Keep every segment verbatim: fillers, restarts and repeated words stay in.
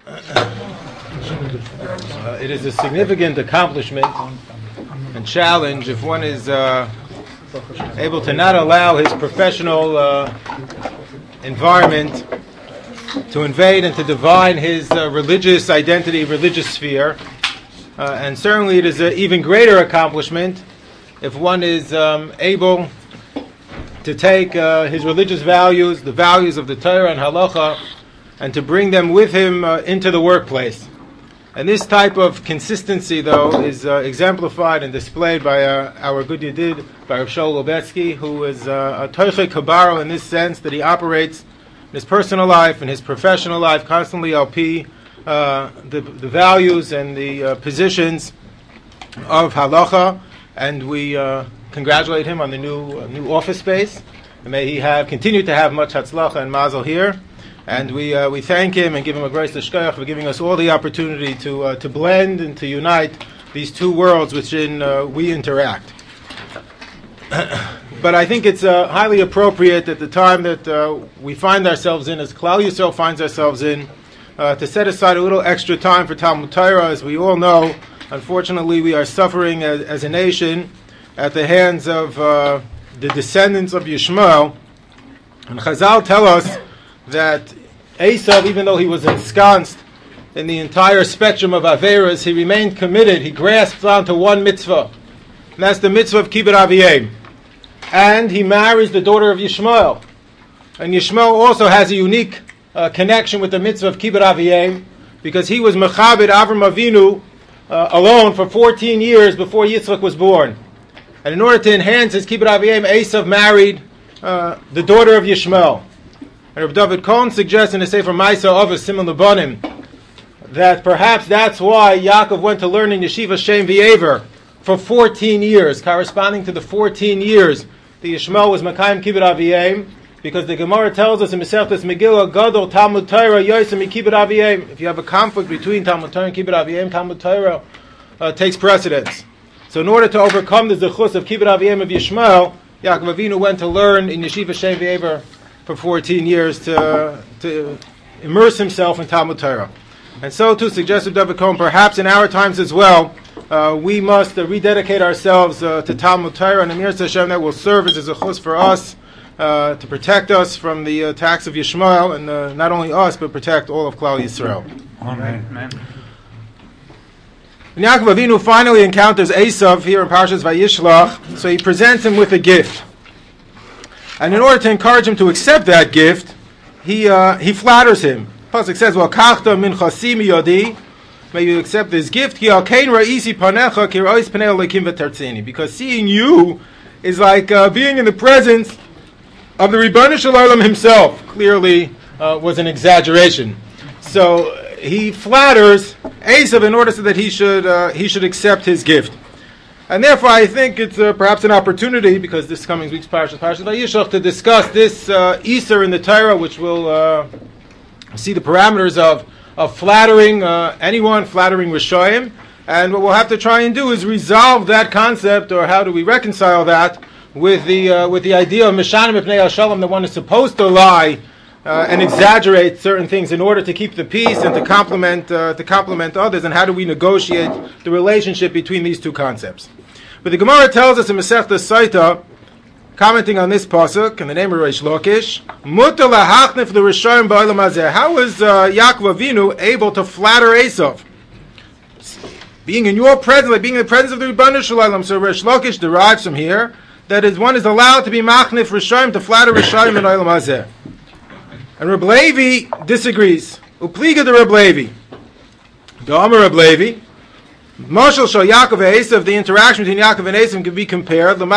Uh, it is a significant accomplishment and challenge if one is uh, able to not allow his professional uh, environment to invade and to divine his uh, religious identity, religious sphere. Uh, and certainly it is an even greater accomplishment if one is um, able to take uh, his religious values, the values of the Torah and Halacha, and to bring them with him uh, into the workplace. And this type of consistency, though, is uh, exemplified and displayed by uh, our good Yedid, by Rav Shaul Lubetsky, who is uh, a Toichei Kabaro in this sense that he operates in his personal life and his professional life constantly L P uh, the, the values and the uh, positions of Halacha, and we uh, congratulate him on the new uh, new office space. And may he have continue to have much Hatzlacha and Mazel here. And we uh, we thank him and give him a grace l'shkoyach for giving us all the opportunity to uh, to blend and to unite these two worlds within uh, we interact. But I think it's uh, highly appropriate at the time that uh, we find ourselves in, as Klal Yisrael finds ourselves in, uh, to set aside a little extra time for Talmud Torah. As we all know, unfortunately, we are suffering as, as a nation at the hands of uh, the descendants of Yishmael. And Chazal tell us that Esav, even though he was ensconced in the entire spectrum of Averas, he remained committed. He grasped onto one mitzvah, and that's the mitzvah of Kibbud Aviyim. And he marries the daughter of Yishmael. And Yishmael also has a unique uh, connection with the mitzvah of Kibbud Aviyim, because he was Mechabed Avram Avinu uh, alone for fourteen years before Yitzchak was born. And in order to enhance his Kibbud Aviyim, Esav married uh, the daughter of Yishmael. And Rabbi David Cohen suggests in the Sefer Maisa Avos Siman Lebanim that perhaps that's why Yaakov went to learn in Yeshiva Shem V'Yever for fourteen years, corresponding to the fourteen years the Yishmael was Makayim Kibbud Aviyim, because the Gemara tells us in Masechtas Megillah, Gadol Talmud Torah Yosem Kibbud Aviyim. If you have a conflict between Talmud Torah and Kibbud Aviyim, Talmud Torah uh, takes precedence. So in order to overcome the zechus of Kibbud Aviyim of Yishmael, Yaakov Avinu went to learn in Yeshiva Shem V'Yever for fourteen years to to immerse himself in Talmud Torah. And so too, suggested David Cohen, perhaps in our times as well, uh, we must uh, rededicate ourselves uh, to Talmud Torah, and Amir Hashem, that will serve as a chus for us uh, to protect us from the attacks of Yishmael, and uh, not only us, but protect all of Klal Yisrael. Amen. Amen. And Yaakov Avinu finally encounters Esav here in Parshas Vayishlach, so he presents him with a gift. And in order to encourage him to accept that gift, he uh, he flatters him. Pasuk says, "Well, kachta min chasimi yodi," may you accept this gift. Ki al kein ra'isi panecha ki ra'is panei Elokim v'tartzini. Because seeing you is like uh, being in the presence of the Ribono Shel Olam himself. Clearly, uh, was an exaggeration. So he flatters Esav in order so that he should uh, he should accept his gift. And therefore, I think it's uh, perhaps an opportunity, because this coming week's Parashat, Parashat Vayishlach, to discuss this uh, Easter in the Torah, which will uh, see the parameters of, of flattering uh, anyone, flattering Rishoyim. And what we'll have to try and do is resolve that concept, or how do we reconcile that, with the uh, with the idea of Mishanim Mipnei HaShalom, that one is supposed to lie uh, and exaggerate certain things in order to keep the peace and to complement uh, to complement others. And how do we negotiate the relationship between these two concepts? But the Gemara tells us in Masechtas Saita, commenting on this pasuk in the name of Reish Lakish, Mutar lahachnif l'rishayim ba'olam hazeh. How was uh, Yaakov Avinu able to flatter Esav? Being in your presence, like being in the presence of the Ribono Shel Olam. So Reish Lakish derives from here that is one is allowed to be machnif rishayim, to flatter rishayim in olam hazeh. And Reb Levi disagrees. Upliga de Reb Levi. The Amar Reb Levi. Mashal shal Yaakov and Esav, the interaction between Yaakov and Esav can be compared to a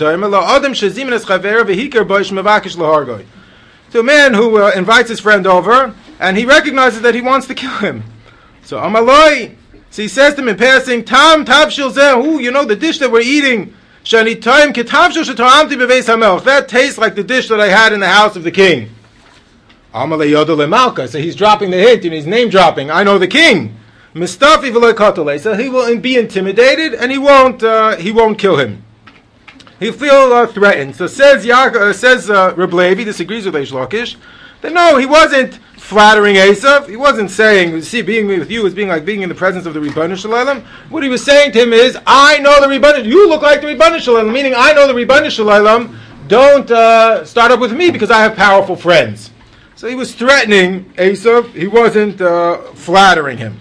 man who uh, invites his friend over, and he recognizes that he wants to kill him. So Amaloi, so he says to him in passing, Tam tavshil zeh, you know the dish that we're eating, shani taim ketavshil shetoamti beveis hamelch, that tastes like the dish that I had in the house of the king. Amalei yodel lemalka, so he's dropping the hint, and he's name dropping, I know the king. Mistafi v'lo katolei, so he will be intimidated and he won't uh, he won't kill him. He feel uh, threatened. So says Yaakov, uh, says uh, Reb Levi, disagrees with Reish Lakish, Then no, he wasn't flattering Esav. He wasn't saying, see, being with you is being like being in the presence of the Ribono Shel Olam. What he was saying to him is, I know the Ribono, you look like the Ribono Shel Olam, meaning I know the Ribono Shel Olam. Don't uh, start up with me because I have powerful friends. So he was threatening Esav. He wasn't uh, flattering him.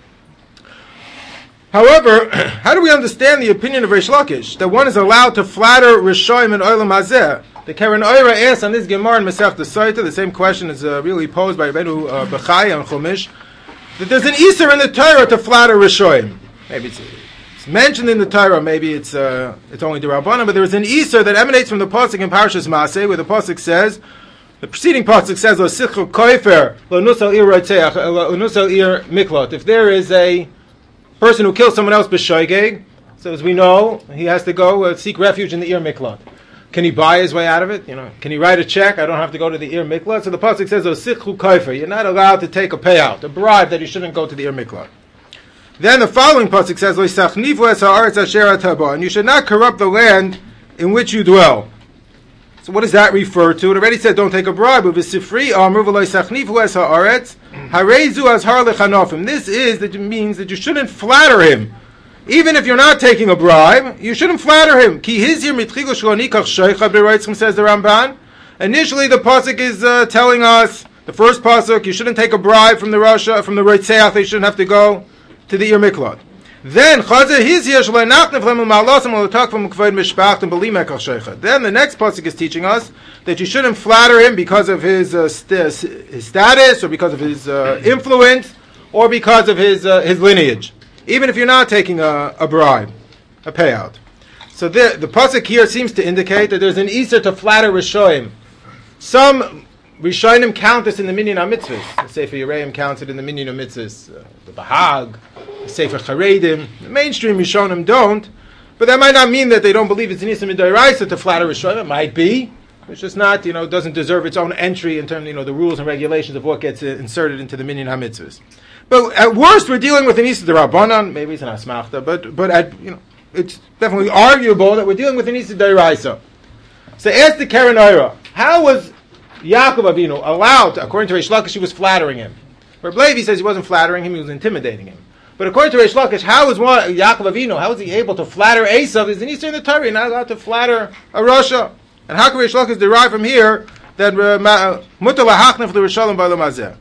However, how do we understand the opinion of Reish Lakish that one is allowed to flatter Rishoyim in Olam Hazeh? The Karen Oira asks on this Gemara in Masech Desaita, the same question is uh, really posed by Rabbeinu uh, Bechai on Chumash, that there's an Isser in the Torah to flatter Rishoyim. Maybe it's, it's mentioned in the Torah, maybe it's uh, it's only the Rabbanan, but there is an Isser that emanates from the Pasuk in Parshas Maseh, where the Pasuk says, the preceding Pasuk says, Lo sichu koifer, lo nusal ir rotzeach, lo nusal ir miklot. If there is a person who kills someone else b'shoigeg, so as we know, he has to go uh, seek refuge in the ir miklot. Can he buy his way out of it? You know, can he write a check? I don't have to go to the Ir Miklat. So the pasuk says, "Osichu kaifer." You're not allowed to take a payout, a bribe that you shouldn't go to the Ir Miklat. Then the following pasuk says, "Loisachnifu es haaretz asher ataba," and you should not corrupt the land in which you dwell. So what does that refer to? It already said, "Don't take a bribe." V'sifri amru v'loisachnifu es haaretz harezu azhar lechanofim. This is that it means that you shouldn't flatter him. Even if you're not taking a bribe, you shouldn't flatter him. Ki hizir mitchilu shlo nikach sheicha b'reitzim, says the Ramban. Initially, the pasuk is uh, telling us, the first pasuk, you shouldn't take a bribe from the Rasha, from the Reitzeach, they shouldn't have to go to the Ir Miklat. Then, chazir hizir shlo nachnef lemu ma'alasim l'takvam k'vod mishpachtim b'li mekach sheicha. Then the next pasuk is teaching us that you shouldn't flatter him because of his, uh, st- his status, or because of his uh, influence, or because of his uh, his lineage. Even if you're not taking a, a bribe, a payout. So the, the pasuk here seems to indicate that there's an Isser to flatter Rishoyim. Some Rishonim count this in the Minyan HaMitzvahs. The Sefer Yereim counts it in the Minyan HaMitzvahs. Uh, the Bahag, the Sefer Charedim. The mainstream Rishonim don't. But that might not mean that they don't believe it's an Isser Midoraisa to flatter Rishoyim. It might be. It's just not, you know, doesn't deserve its own entry in terms of, you know, the rules and regulations of what gets uh, inserted into the Minyan HaMitzvahs. But at worst, we're dealing with an Isser D'Rabbanan. Maybe it's an Asmachta, but but at, you know, it's definitely arguable that we're dealing with an Isser D'Oraisa. So ask the Karen Oira, how was Yaakov Avinu allowed to, according to Reish Lakish, he was flattering him. Reb Levi says he wasn't flattering him, he was intimidating him. But according to Reish Lakish, how was one, Yaakov Avinu, how was he able to flatter Esav? Is an Isser in the Torah, you're not allowed to flatter a Rasha. And how can Reish Lakish derive from here that Mutar lahachnef l'Risholim b'olam hazeh?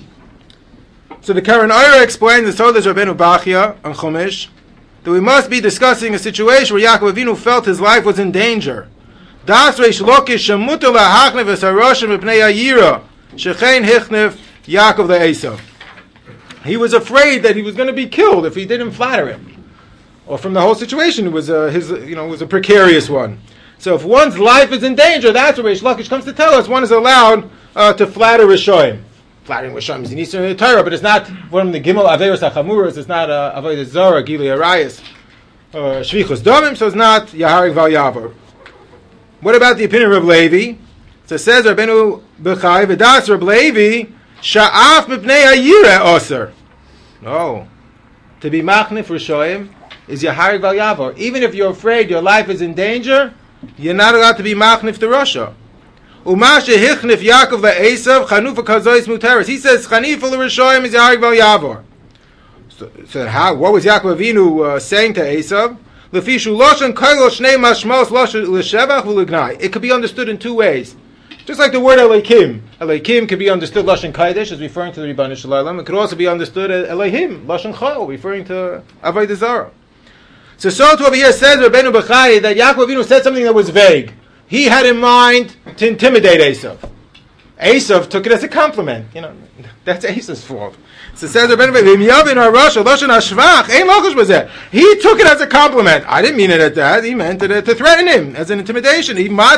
So the Karen Oira explains, and so does Rabbeinu Bachya on Chumash, that we must be discussing a situation where Yaakov Avinu felt his life was in danger. Das Reish Lakish shemutar lahachnef es haroshim mipnei hayira shechein hichnef Yaakov le'Esav. He was afraid that he was going to be killed if he didn't flatter him, or from the whole situation. It was a, his, you know, it was a precarious one. So if one's life is in danger, that's what Reish Lakish comes to tell us. One is allowed uh, to flatter Rishoyim. Flattering Rishoyim is an Isser in the Torah, but it's not one of the Gimel Averos HaChamuros. It's not uh, Avodah Zarah, Gili Arayis, or Shvichus Domim, so it's not Yaharig Val Yavar. What about the opinion of Reb Levi? So it says, Rabbeinu Bechai, V'das Reb Levi, Sha'af Mipnei Hayireh Oser. No. To be Machnif Rishoyim is Yaharig Val Yavar. Even if you're afraid your life is in danger, you're not allowed to be Machnif to Rasha. Umashe hichnif Yaakov le'Esav chanufa kazois muteris. He says chanufa l'Rishoyim is Yaharig val Yavor. So, so how? What was Yaakov Avinu uh, saying to Esav? Lefishu loshen koilo shnei mashmos loshen l'shevach v'lignai. It could be understood in two ways. Just like the word Elohim. Elohim could be understood loshen kodesh as referring to the Ribono Shel Olam. It could also be understood as Elohim loshen chol, referring to Avodah Zarah. So so to over here says Rabbeinu Bechai that Yaakov Avinu said something that was vague. He had in mind to intimidate Esav. Esav took it as a compliment. You know, that's Esav's fault. So it says, he took it as a compliment. I didn't mean it at that. He meant it to threaten him as an intimidation.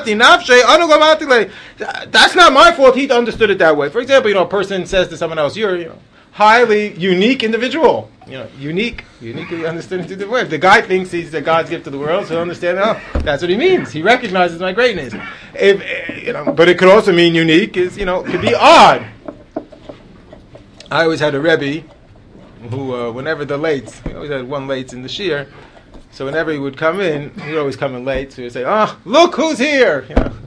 That's not my fault. He understood it that way. For example, you know, a person says to someone else, you're, you know, highly unique individual. You know, unique, uniquely understood in two different ways. The guy thinks he's a God's gift to the world, so he'll understand, oh, that's what he means. He recognizes my greatness. If, you know, but it could also mean unique, is, you know, could be odd. I always had a Rebbe who, uh, whenever the lates, we always had one late in the shir, so whenever he would come in, he'd always come in late, so he'd say, oh, look who's here! You know,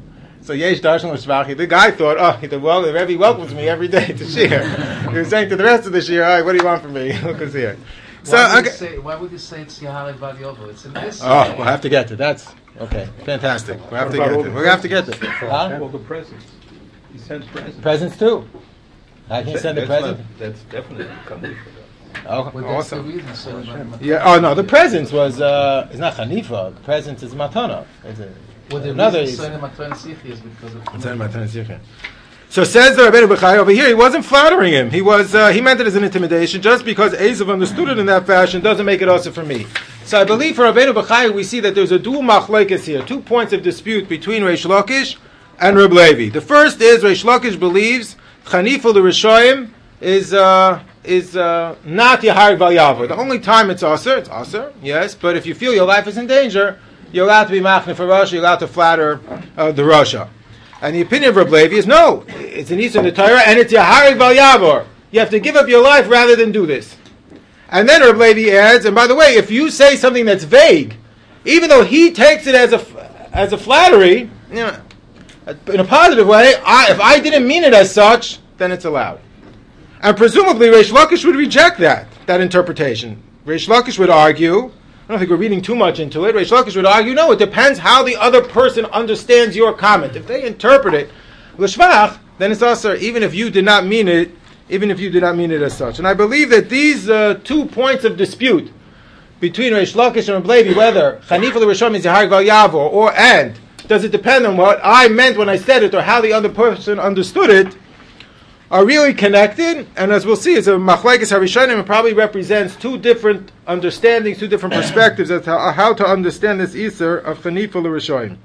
So Yesh Darshan L'Shvachi, the guy thought, oh, he said, well, the Rebbe welcomes me every day to Shir. He was saying to the rest of the Shir, all right, what do you want from me? Look who's here. So, why, would okay. say, why would you say it's Yaharik Val Yovo? It's in this. Oh, we'll have to get to that. That's okay. Fantastic. We'll have to get to it. We're going to have to get to it. Huh? All the presents. He sends presents. Presents too. I can send a That's present. not- That's definitely coming for that. Oh, Well, that's the awesome. reason. So that- Yeah. Oh no, the presents was uh, it's not Hanifa. The presents is Matana. It's a, Well, the another. reason Sonia Matron Sichi is because of. It's Matana Zichron. So says the Rabbeinu Bechai over here, he wasn't flattering him. He was uh, he meant it as an intimidation. Just because Esav understood it in that fashion doesn't make it also for me. So I believe for Rabbeinu Bechai we see that there's a dual machlekes here, two points of dispute between Reish Lakish and Reb Levi. The first is Reish Lakish believes Chanifa l'Rishoyim is uh, is uh, not Yaharik Val Yavor. The only time it's aser, it's aser, yes. But if you feel your life is in danger, you're allowed to be machne for Rasha. You're allowed to flatter uh, the Rasha. And the opinion of Reb Levi is no, it's an Isur in the Torah, and it's Yaharik Val Yavor. You have to give up your life rather than do this. And then Reb Levi adds, and by the way, if you say something that's vague, even though he takes it as a as a flattery, you know, in a positive way, I, if I didn't mean it as such, then it's allowed. And presumably, Reish Lakish would reject that that interpretation. Reish Lakish would argue. I don't think we're reading too much into it. Reish Lakish would argue, no, it depends how the other person understands your comment. If they interpret it l'shvach, then it's also, even if you did not mean it, even if you did not mean it as such. And I believe that these uh, two points of dispute between Reish Lakish and Reb Levi, whether Chanifa l'Rishon is Yaharik Val Yavor, or and does it depend on what I meant when I said it or how the other person understood it, are really connected, and as we'll see, it's a machlekes harishonim. It probably represents two different understandings, two different perspectives as to how to understand this Isur of Chanifa l'Rishoyim.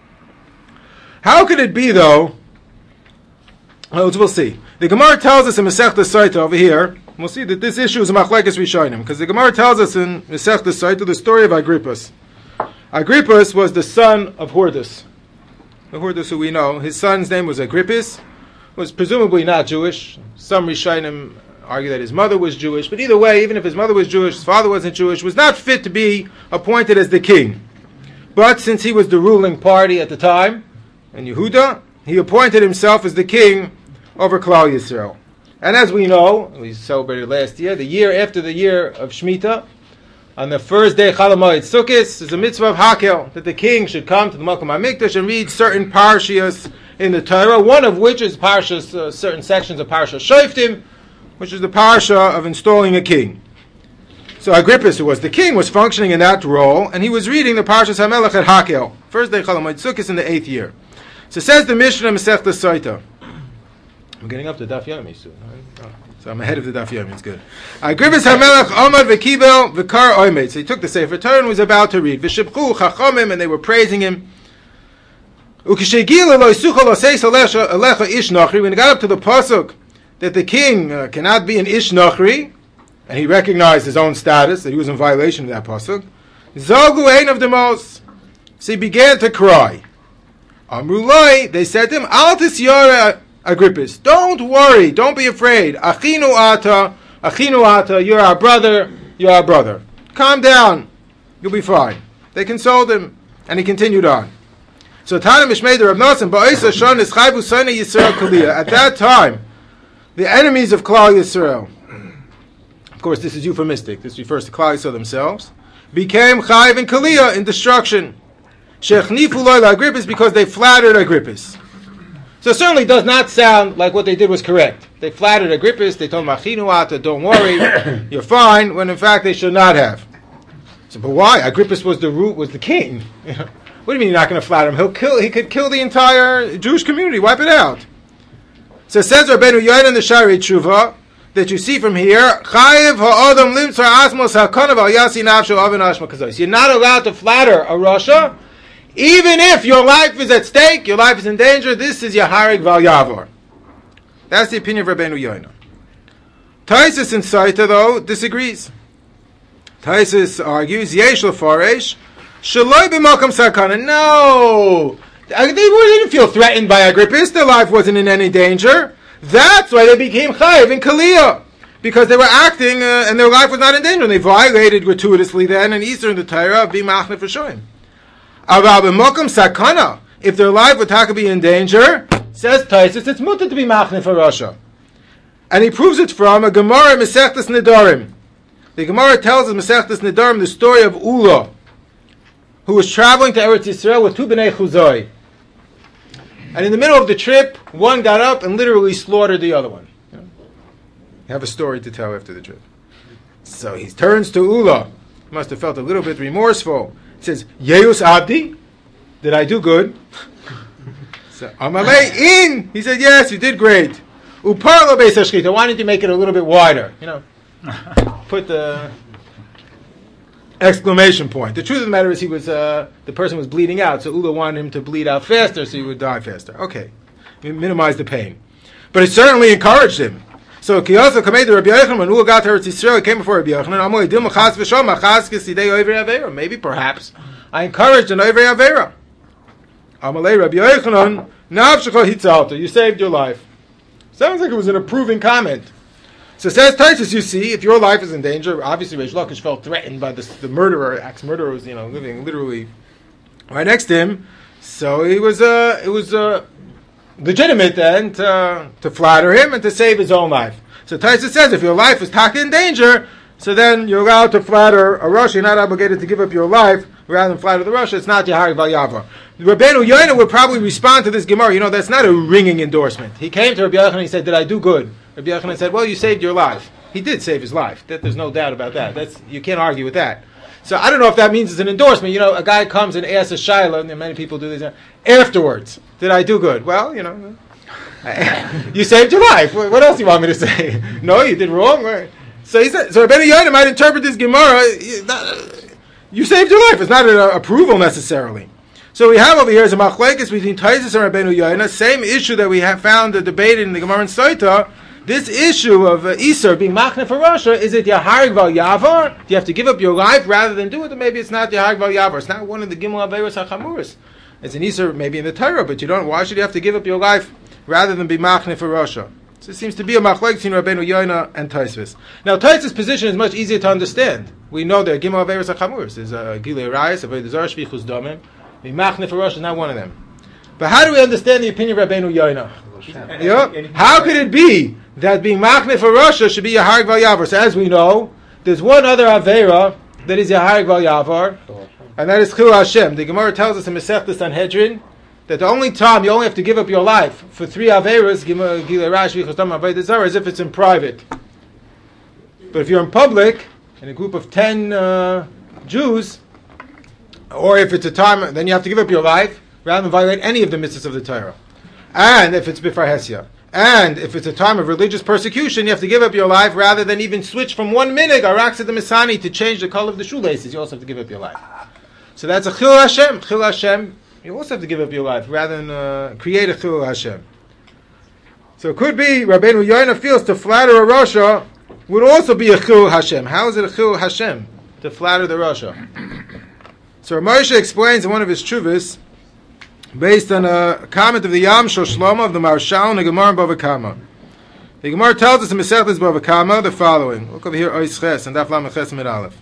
How could it be, though? Well, we'll see. The Gemara tells us in Masechta Saita over here, we'll see that this issue is a machlekes rishonim, because the Gemara tells us in Masechta Saita the story of Agrippus. Agrippus was the son of Hordus. The Hordus who we know, his son's name was Agrippus, was presumably not Jewish. Some Rishonim argue that his mother was Jewish, but either way, even if his mother was Jewish, his father wasn't Jewish, was not fit to be appointed as the king. But since he was the ruling party at the time, in Yehuda, he appointed himself as the king over Klal Yisrael. And as we know, we celebrated last year, the year after the year of Shemitah, on the first day Chol HaMoed Sukkos, is a mitzvah of Hakel, that the king should come to the Makom HaMikdash and read certain parashiyos in the Torah, one of which is parashas, uh, certain sections of Parashat Shoftim, which is the parasha of installing a king. So Agrippus, who was the king, was functioning in that role, and he was reading the Parashas HaMelech at Hakel, first day Chol HaMoed Sukkos in the eighth year. So says the Mishnah Masechta Saita. I'm getting up to Daf Yomi soon. Right? Oh, so I'm ahead of the Daf Yomi. It's good. Agrippus HaMelech Omad v'Kibel v'Kar Oimed. So he took the Sefer Torah and was about to read. V'Shibchu Chachamim, and they were praising him. When he got up to the pasuk that the king uh, cannot be an ish nachri, and he recognized his own status, that he was in violation of that pasuk, Zogu ein of the most. So he began to cry. Amrulai, they said to him, Al tisyara Agrippus, don't worry, don't be afraid. Achinu ata, achinu ata, you're our brother, you're our brother. Calm down, you'll be fine. They consoled him, and he continued on. So Tana Mishmei the Rav Nosson Ba'isa Shon is Chayvu Sona Yisrael Kaliya. At that time, the enemies of Klal Yisrael, of course this is euphemistic, this refers to Klal Yisrael themselves, became Chayv and Kaliya in destruction. Shechnifu Loy Agrippus, because they flattered Agrippus. So it certainly does not sound like what they did was correct. They flattered Agrippus, they told him, Achinu ata, don't worry, you're fine, when in fact they should not have. So, but why? Agrippus was the root, was the king. What do you mean you're not going to flatter him? He'll kill. He could kill the entire Jewish community, wipe it out. So it says Rabbeinu Yochanan the Shari Tshuva that you see from here. Chayev ha'adam limtzar asmos ha'kanav al yasi nafsho avin ashma kazos. You're not allowed to flatter a Rasha, even if your life is at stake, your life is in danger. This is Yaharik Val Yavor. That's the opinion of Rabbeinu Yochanan. Taisus in Saita, though, disagrees. Taisus argues Yesh lefaresh. Shaloi b'makam sakana. No, they didn't feel threatened by Agrippus. Their life wasn't in any danger. That's why they became chayiv in Kaliya, because they were acting uh, and their life was not in danger. And they violated gratuitously then an Easter in the Torah of being machne for shoyim. Aval b'makam sakana. if their life would taka be in danger, says Taisus, it's mutter to be machneh for Rasha. And he proves it from a Gemara in Masechtas Nedarim. The Gemara tells us Masechtas Nedarim the story of Ula, who was traveling to Eretz Yisrael with two Bnei Chuzai. And in the middle of the trip, one got up and literally slaughtered the other one. You know? You have a story to tell after the trip. So he turns to Ula. He must have felt a little bit remorseful. He says, Yeus Abdi, did I do good? So, Amalei in! He said, yes, you did great. Uparlo Beis HaShchita, why didn't you make it a little bit wider? You know, put the exclamation point. The truth of the matter is he was, uh, the person was bleeding out, so Ula wanted him to bleed out faster so he would die faster. Okay, minimize the pain. But it certainly encouraged him. So, Kiyosa Kamei to Rabbi Yochanan, when Ula got to Eretz Yisrael, he came before Rabbi Yochanan, Amoy Dilma Chas V'Shom, Achas Kisidei Oivei Avera. Maybe, perhaps, I encouraged an Oivei Avera. Amalei Rabbi Yochanan, Navshecha Hitzalta, you saved your life. Sounds like it was an approving comment. So says Taisus, you see, if your life is in danger, obviously Reish Lakish felt threatened by this, the murderer, ex-murderer was, you know, living literally right next to him. So he was, uh, it was uh, legitimate then to, to flatter him and to save his own life. So Taisus says, if your life is taka in danger, so then you're allowed to flatter a Rasha. You're not obligated to give up your life rather than flatter the Rasha. It's not Yahari Val Yavar. Rabbeinu Yoina would probably respond to this Gemara. You know, that's not a ringing endorsement. He came to Rabbi Yochanan and he said, did I do good? Rabbi Yochanan said, well, you saved your life. He did save his life. That, there's no doubt about that. That's, you can't argue with that. So I don't know if that means it's an endorsement. You know, a guy comes and asks a shayla, and many people do this, afterwards, did I do good? Well, you know, you saved your life. What else do you want me to say? No, you did wrong. So he said, so Rabbeinu Yoina might interpret this Gemara, you saved your life. It's not an approval necessarily. So we have over here is a machlekes between Taisus and Rabbeinu Yoina, same issue that we have found uh, debated in the Gemara in Soita. This issue of uh, Isser being machneh for Rasha, is it Yaharig Val Yavar? Do you have to give up your life rather than do it? Or maybe it's not Yaharig Val Yavar. It's not one of the Gimel Averos HaChamuris. It's an Isser maybe in the Torah, but you don't. Why should you have to give up your life rather than be machneh for Rasha? So it seems to be a machlekes between Rabbeinu Yoina and Taisus. Now Taisus' position is much easier to understand. We know there are Gimel Averos HaChamuris. There's uh, Gilei Rayis, Avodah Zarah, Shvichus Damim. Machneh for Rasha is not one of them. But how do we understand the opinion of Rabbeinu Yoina? Yeah. How could it be that being Machneh for Rasha should be Yaharig Val Yavar? So as we know, there's one other Avera that is Yaharig Val Yavar, and that is Chil Hashem. The Gemara tells us in Masechtas Sanhedrin that the only time you only have to give up your life for three Averas, Gilei Rayis, Shvichus Damim, Avodah Zarah, is if it's in private. But if you're in public, in a group of ten uh, Jews, or if it's a time, then you have to give up your life rather than violate any of the mitzvahs of the Torah. And if it's Bifar Hesia. And if it's a time of religious persecution, you have to give up your life rather than even switch from one minig, Araksa the Misani, to change the color of the shoelaces. You also have to give up your life. So that's a Chil Hashem. Chil Hashem, you also have to give up your life rather than uh, create a Chil Hashem. So it could be, Rabbeinu Yoina feels to flatter a Rasha would also be a Chil Hashem. How is it a Chil Hashem? To flatter the Rasha. So Moshe explains in one of his chuvas, based on a comment of the Yam Shel Shlomo of the Marshal and the Gemara in Bava Kama. The Gemara tells us in Masechtas Bava Kama the following. Look over here, Ois Ches, and Daf Lamed Ches Mid Aleph.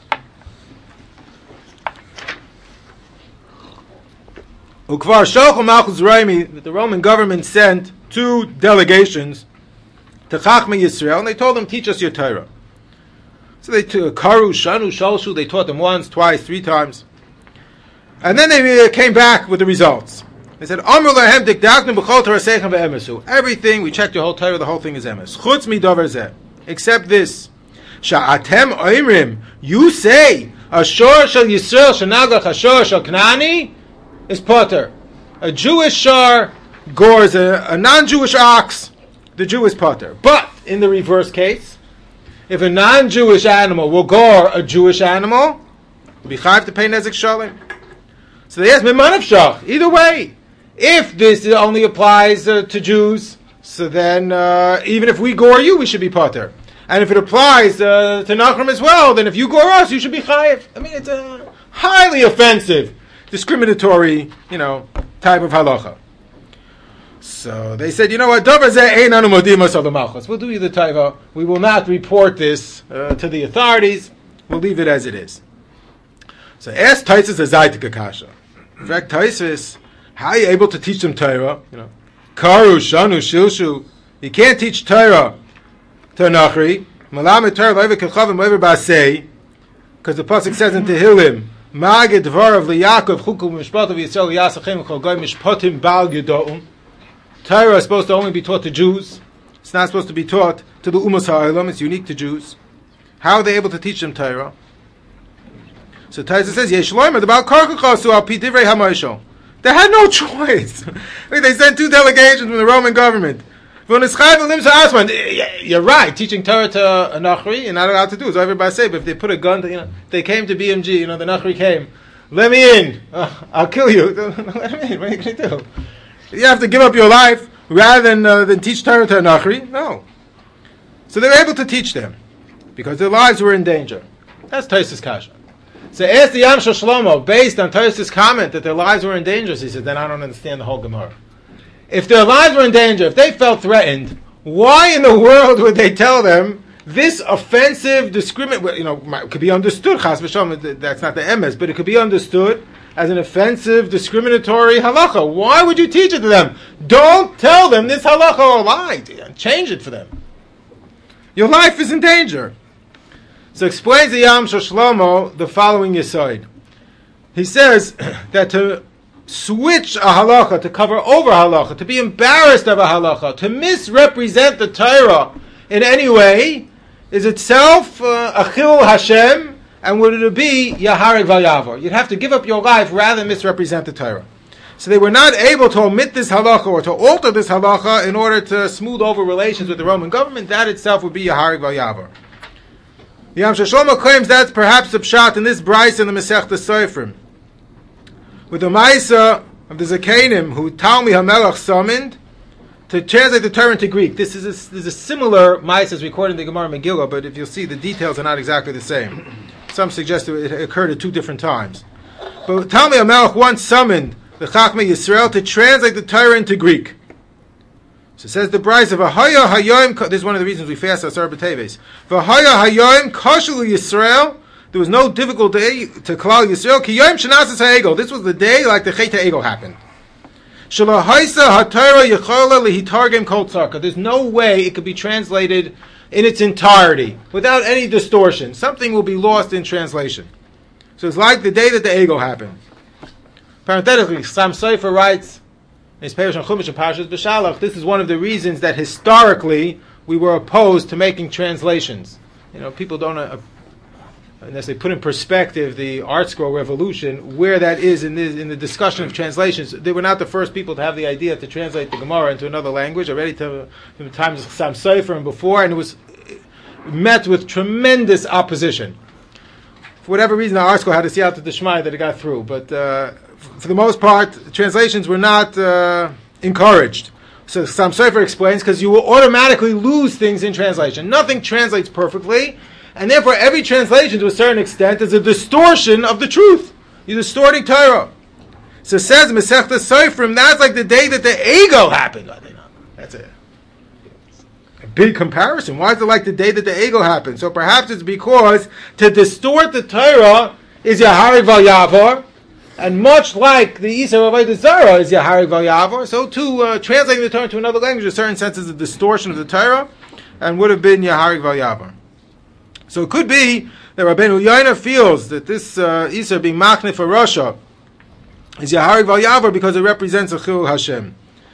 Ukvar Shalchol Malchus Raimi, that the Roman government sent two delegations to Chachmei Yisrael, and they told them, teach us your Torah. So they took Karu, Shanu, Shalshu, they taught them once, twice, three times. And then they uh, came back with the results. They said, Amr lahem dikdaknu b'chol Torah seichem ve'emesu. Everything, we checked your whole Torah, the whole thing is emes. Chutz mi davar zeh. Except this. Sha'atem oimrim. You say, Ashor shel Yisrael shenagach Ashor shel Knani is potter. A Jewish shar gores a, a non-Jewish ox. The Jew is potter. But, in the reverse case, if a non-Jewish animal will gore a Jewish animal, will be chayav to pay nezek shalim. So they ask Miman Shach. Either way, if this only applies uh, to Jews, so then uh, even if we gore you, we should be pater. And if it applies uh, to Nachum as well, then if you gore us, you should be chayiv. I mean, it's a highly offensive, discriminatory, you know, type of halacha. So they said, you know what, Davar zeh ein anu modim asal l'malchus. We'll do you the taiva. We will not report this uh, to the authorities. We'll leave it as it is. So ask Taisus a zaytik kasha. In fact, Taisus How are you able to teach them Torah? You know, Karu, Shanu, Shilshu. You can't teach Torah to a Nachri. Malamed Torah lo'ever kechavim lo'ever ba'asei. Because the pasuk says in Tehillim, Magid dvarav liYaakov chukum mishpatav Yisrael yasachem chol goy mishpatim bal gedoum. Torah is supposed to only be taught to Jews. It's not supposed to be taught to the Umas Ha'olam. It's unique to Jews. How are they able to teach them Torah? So Taisa says, Yesh loimer, the Baal Karka chasu al pi divrei HaMoshel. They had no choice. I mean, they sent two delegations from the Roman government. You're right, teaching Torah to a Nachri, you're not allowed to do it. So everybody say, but if they put a gun, to, you know, they came to B M G, you know, the Nachri came, let me in, uh, I'll kill you. Let me in, what are you going to do? You have to give up your life rather than uh, than teach Torah to a Nachri? No. So they were able to teach them because their lives were in danger. That's Tosfos Kasha. So ask the Yam Shel Shlomo, based on Tosfos' comment that their lives were in danger, he said, then I don't understand the whole Gemara. If their lives were in danger, if they felt threatened, why in the world would they tell them this offensive, discriminate? You know, it could be understood. Chas v'shalom, that's not the emes, but it could be understood as an offensive, discriminatory halacha. Why would you teach it to them? Don't tell them this halacha or lie. Change it for them. Your life is in danger. So explains the Yam Shel Shlomo the following yesod. He says that to switch a halacha, to cover over halacha, to be embarrassed of a halacha, to misrepresent the Torah in any way, is itself uh, a chilul Hashem, and would it be yahareg v'yavar? You'd have to give up your life rather than misrepresent the Torah. So they were not able to omit this halacha or to alter this halacha in order to smooth over relations with the Roman government. That itself would be yahareg v'yavar. The Yam Shel Shlomo claims that's perhaps the pshat in this brayso in the Masechta Sofrim, with the Maisa of the Zakenim, who Talmi HaMelech summoned to translate the Torah into Greek. This is a, this is a similar Maisa as recorded in the Gemara Megillah, but if you'll see, the details are not exactly the same. Some suggest it occurred at two different times. But Talmi HaMelech once summoned the Chachmei Yisrael to translate the Torah into Greek. So it says the Bryce of V'haya Hayoim, this is one of the reasons we fast Asar B'Teves. V'haya Hayoim Kashelu Yisrael. There was no difficulty to Klal Yisrael. Ki Yom Shenasas HaEgel. This was the day like the Chet HaEgel happened. Shelo Haisa HaTorah Yechola Lihitargem Kol Tzarka. There's no way it could be translated in its entirety without any distortion. Something will be lost in translation. So it's like the day that the Egel happened. Parenthetically, Sam Sofer writes in his Perush on Chumash and Parshas B'Shalach, this is one of the reasons that historically we were opposed to making translations. You know, people don't, uh, unless they put in perspective the Art Scroll revolution, where that is in, this, in the discussion of translations. They were not the first people to have the idea to translate the Gemara into another language, already to, from the times of Sam Sofer and before, and it was met with tremendous opposition. For whatever reason, the Art Scroll had to see out to the Shmai that it got through, but uh, for the most part, translations were not uh, encouraged. So Sam Sofer explains, because you will automatically lose things in translation. Nothing translates perfectly, and therefore every translation to a certain extent is a distortion of the truth. You're distorting Torah. So it says Masechta Sofrim, that's like the day that the Egel happened. That's a, a big comparison. Why is it like the day that the Egel happened? So perhaps it's because to distort the Torah is Yahareg V'Yavar, and much like the Isa of Avodah Zarah is Yahareg V'Yavar, so too uh, translating the Torah to another language in a certain sense is a distortion of the Torah, and would have been Yahareg V'Yavar. So it could be that Rabbeinu Yoina feels that this uh, Isa being Machneh for Russia is Yahareg V'Yavar because it represents a Chilul Hashem.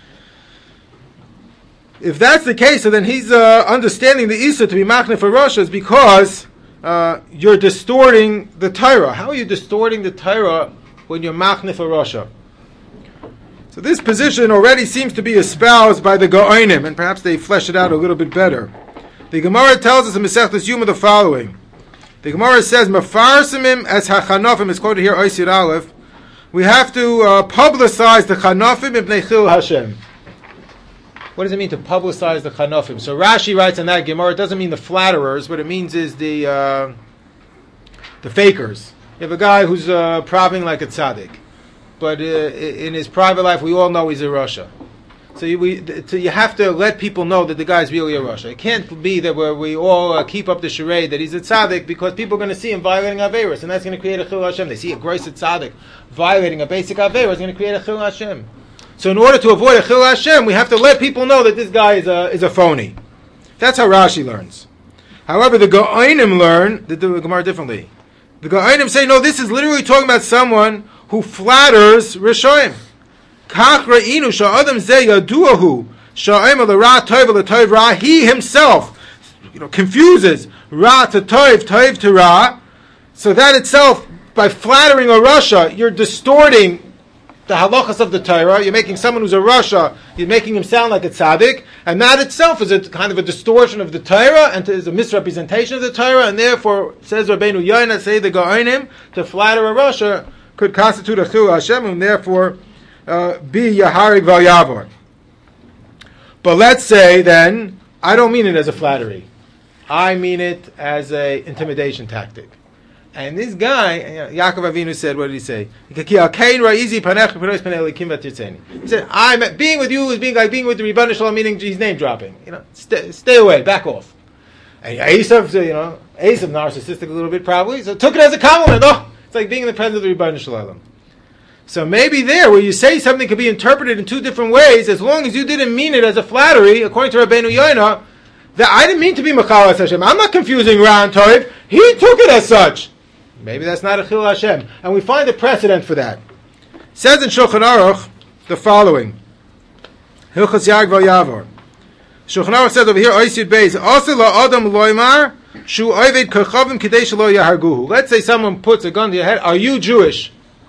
If that's the case, so then he's uh, understanding the Isa to be Machneh for Russia is because uh, you're distorting the Torah. How are you distorting the Torah when you're Machneh for Russia? So this position already seems to be espoused by the Gaonim, and perhaps they flesh it out a little bit better. The Gemara tells us in Masechtas Yuma the following. The Gemara says, Mefarsimim as hachanofim, is quoted here, Oisir Aleph. We have to uh, publicize the chanofim ibnei Chilul Hashem. What does it mean to publicize the chanofim? So Rashi writes in that Gemara, it doesn't mean the flatterers. What it means is the uh, the fakers. You have a guy who's uh, prabbing like a tzaddik, but uh, in his private life, we all know he's a Rasha. So you, we, th- so you have to let people know that the guy is really a Rasha. It can't be that where we all uh, keep up the charade that he's a tzaddik because people are going to see him violating Averis, and that's going to create a Chil Hashem. They see a gross tzaddik violating a basic Averis, it's going to create a Chil Hashem. So in order to avoid a Chil Hashem, we have to let people know that this guy is a, is a phony. That's how Rashi learns. However, the Gaonim learn the, the Gemara differently. The Gaonim say, no, this is literally talking about someone who flatters Rishoim. Kach ra'inu sha'adam zeh yaduahu sha'ayim l'ra tov l'tov ra. He himself, you know, confuses ra to tov, tov to ra. So that itself, by flattering a Rasha, you're distorting the halachas of the Torah. You're making someone who's a Rasha, you're making him sound like a tzaddik, and that itself is a kind of a distortion of the Torah and is a misrepresentation of the Torah. And therefore, says Rabbeinu Yoina, say the Gaonim, to flatter a Rasha could constitute a Chil Hashem, and therefore Uh, be Yaharig Val Yavor. But let's say then, I don't mean it as a flattery. I mean it as a intimidation tactic. And this guy, you know, Yaakov Avinu said, what did he say? He said, I'm being with you is being like being with the Rebbeinu Shalom, meaning he's name dropping. You know, stay, stay away, back off. And Esav, you know, Esav narcissistic a little bit probably, so took it as a compliment. Oh, it's like being in the presence of the Rebbeinu Shalom. So maybe there, where you say something could be interpreted in two different ways, as long as you didn't mean it as a flattery, according to Rabbeinu Yoina, that I didn't mean to be Mechalas Hashem. I'm not confusing Ra and Toiv. He took it as such. Maybe that's not a Chil Hashem. And we find a precedent for that. It says in Shulchan Aruch the following. Hilchas Yag Val Yavor. Shulchan Aruch says over here, Oisid Beis, Asa la Adam loymar, shu oived kachavim kidei shelo yaharguhu. Let's say someone puts a gun to your head. Are you Jewish?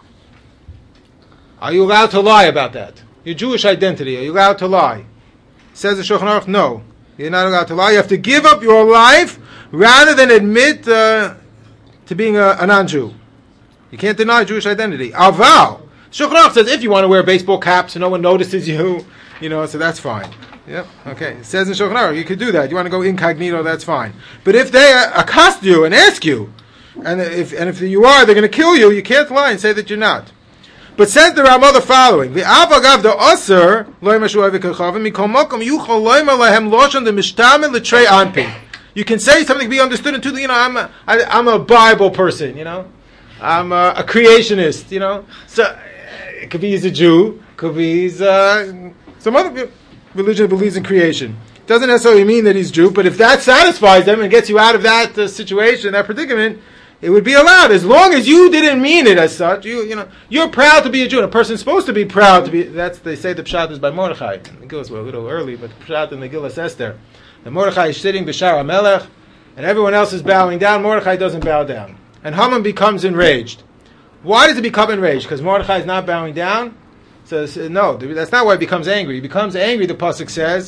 Are you allowed to lie about that? Your Jewish identity, are you allowed to lie? Says the Shulchan Aruch, no. You're not allowed to lie. You have to give up your life rather than admit uh, to being a, a non-Jew. You can't deny Jewish identity. Aval. Shulchan Aruch says if you want to wear baseball caps so no one notices you, you know, so that's fine. Yep, okay. It says in Shulchan Aruch, you could do that. You want to go incognito, that's fine. But if they uh, accost you and ask you, and if, and if you are, they're going to kill you, you can't lie and say that you're not. But says the Ramah the following: the Avagav the Aser loy mashu avekachavim mikol makom yuchol loyma lahem loshon the mishtamen l'trei anpin. You can say something to be understood into the, you know, I'm a, I, I'm a Bible person, you know, I'm a, a creationist, you know. So it could be he's a Jew, could be he's uh, some other religion that believes in creation. Doesn't necessarily mean that he's Jew, but if that satisfies them and gets you out of that uh, situation, that predicament, it would be allowed, as long as you didn't mean it as such. You, you know, you're proud to be a Jew. And a person's supposed to be proud to be. That's they say the pshat is by Mordechai. The Megillah were a little early, but the pshat in the Megillah Esther. The Mordechai is sitting b'shar HaMelech, and everyone else is bowing down. Mordechai doesn't bow down, and Haman becomes enraged. Why does he become enraged? Because Mordechai is not bowing down. So, so no, that's not why he becomes angry. He becomes angry. The pasuk says,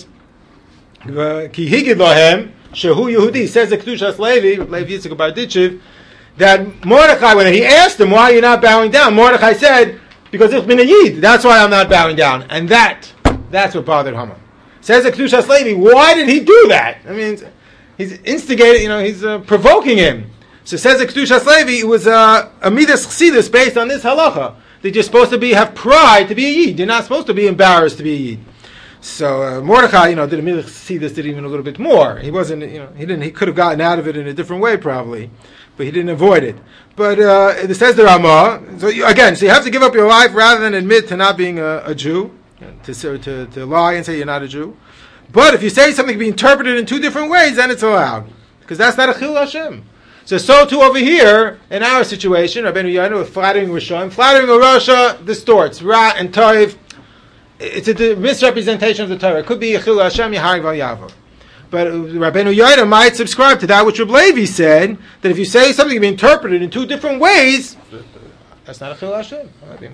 "Ki higid lahem shehu Yehudi." Says the Kedushas Levi, Levi Yitzchak Bar Ditchiv, that Mordechai, when he asked him, why are you not bowing down? Mordechai said, because it's been a Yid. That's why I'm not bowing down. And that, that's what bothered Haman. Says the Kedushas Levi, why did he do that? I mean, he's instigating, you know, he's uh, provoking him. So says the Kedushas Levi, it was uh, a Midas Chassidus based on this halacha, that you're supposed to be, have pride to be a Yid. You're not supposed to be embarrassed to be a Yid. So uh, Mordechai, you know, did a Midas Chassidus, did even a little bit more. He wasn't, you know, he didn't, he could have gotten out of it in a different way probably, but he didn't avoid it. But uh, it says the Ramah. So you, again, so you have to give up your life rather than admit to not being a, a Jew, to, to to lie and say you're not a Jew. But if you say something can be interpreted in two different ways, then it's allowed, because that's not a Chil Hashem. So so too over here in our situation, Rabbeinu Yoina with flattering Rishon, flattering a Rasha distorts Ra and Toiv. It's a misrepresentation of the Torah. It could be a Chil Hashem Yahari Val Yavor. But Rabbeinu Yoina might subscribe to that which Reb Levi said, that if you say something can be interpreted in two different ways, that's not a Chil Hashem.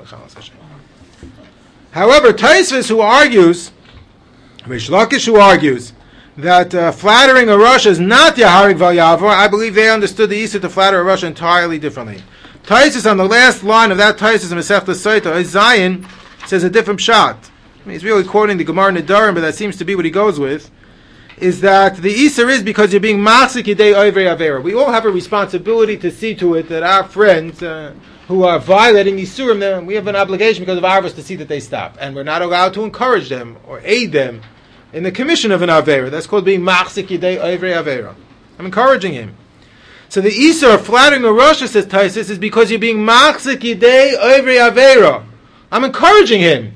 However, Taisvis, who argues, Rish Lakish, who argues that uh, flattering a Rasha is not Yaharig Val Yavor, I believe they understood the Issa to flatter a Rasha entirely differently. Taisvis, on the last line of that Taisvis in Masechta Saita, Zion, says a different shot. I mean, he's really quoting the Gemara Nedarim, but that seems to be what he goes with. is that the Isser is because you're being Machzik Yidei Oivei Avera. We all have a responsibility to see to it that our friends uh, who are violating Isurim, then we have an obligation because of Arvus to see that they stop. And we're not allowed to encourage them or aid them in the commission of an Avera. That's called being Machzik Yidei Oivei Avera. I'm encouraging him. So the Isser of flattering a Rosh, says Taisus, is because you're being Machzik Yidei Oivei Avera. I'm encouraging him.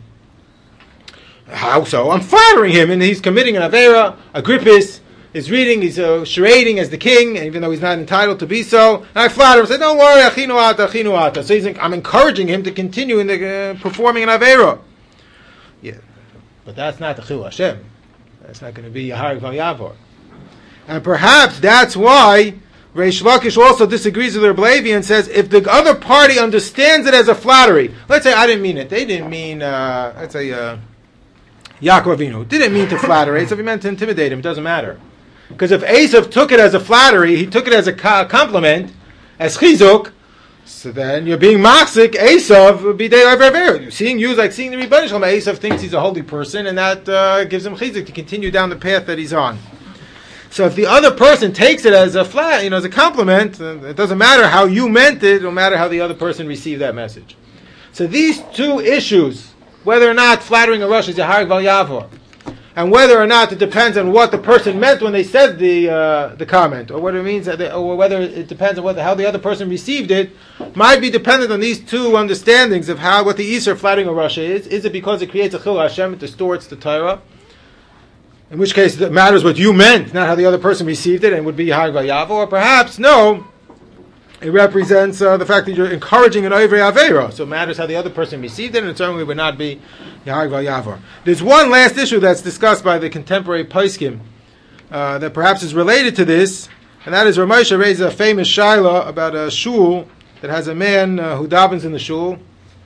How so? I'm flattering him, and he's committing an Avera. Agrippus is reading, he's uh, charading as the king, even though he's not entitled to be so. And I flatter him, say, don't worry, achinu ata, achinu ata. So he's, I'm encouraging him to continue in the, uh, performing an Avera. Yeah, but that's not the Chil Hashem. That's not going to be Yaharik Val Yavor. And perhaps that's why Reish Lakish also disagrees with Reb Levi and says, if the other party understands it as a flattery, let's say I didn't mean it. They didn't mean, uh, let's say, uh, Yaakov Avinu didn't mean to flatter Esav, he meant to intimidate him. It doesn't matter. Because if Esav took it as a flattery, he took it as a compliment, as chizuk, so then you're being machzik, Esav, b'dei over. Seeing you is like seeing the Rebbeinu Shalom. Esav thinks he's a holy person, and that uh, gives him chizuk to continue down the path that he's on. So if the other person takes it as a flat, you know, as a compliment, it doesn't matter how you meant it, no matter how the other person received that message. So these two issues, whether or not flattering a Rosh is Yaharik Val Yavor, and whether or not it depends on what the person meant when they said the uh, the comment, or what it means, that they, or whether it depends on what, how the other person received it, might be dependent on these two understandings of how what the Isser flattering a Rosh is. Is it because it creates a Chil Hashem, it distorts the Torah? In which case it matters what you meant, not how the other person received it, and would be Yaharik Val Yavor, or perhaps no. It represents uh, the fact that you're encouraging an Oivei Avera. So it matters how the other person received it, and it certainly would not be Yaharik Val Yavor. There's one last issue that's discussed by the contemporary Poskim uh, that perhaps is related to this, and that is Rav Moshe raises a famous shaila about a shul that has a man uh, who davens in the shul,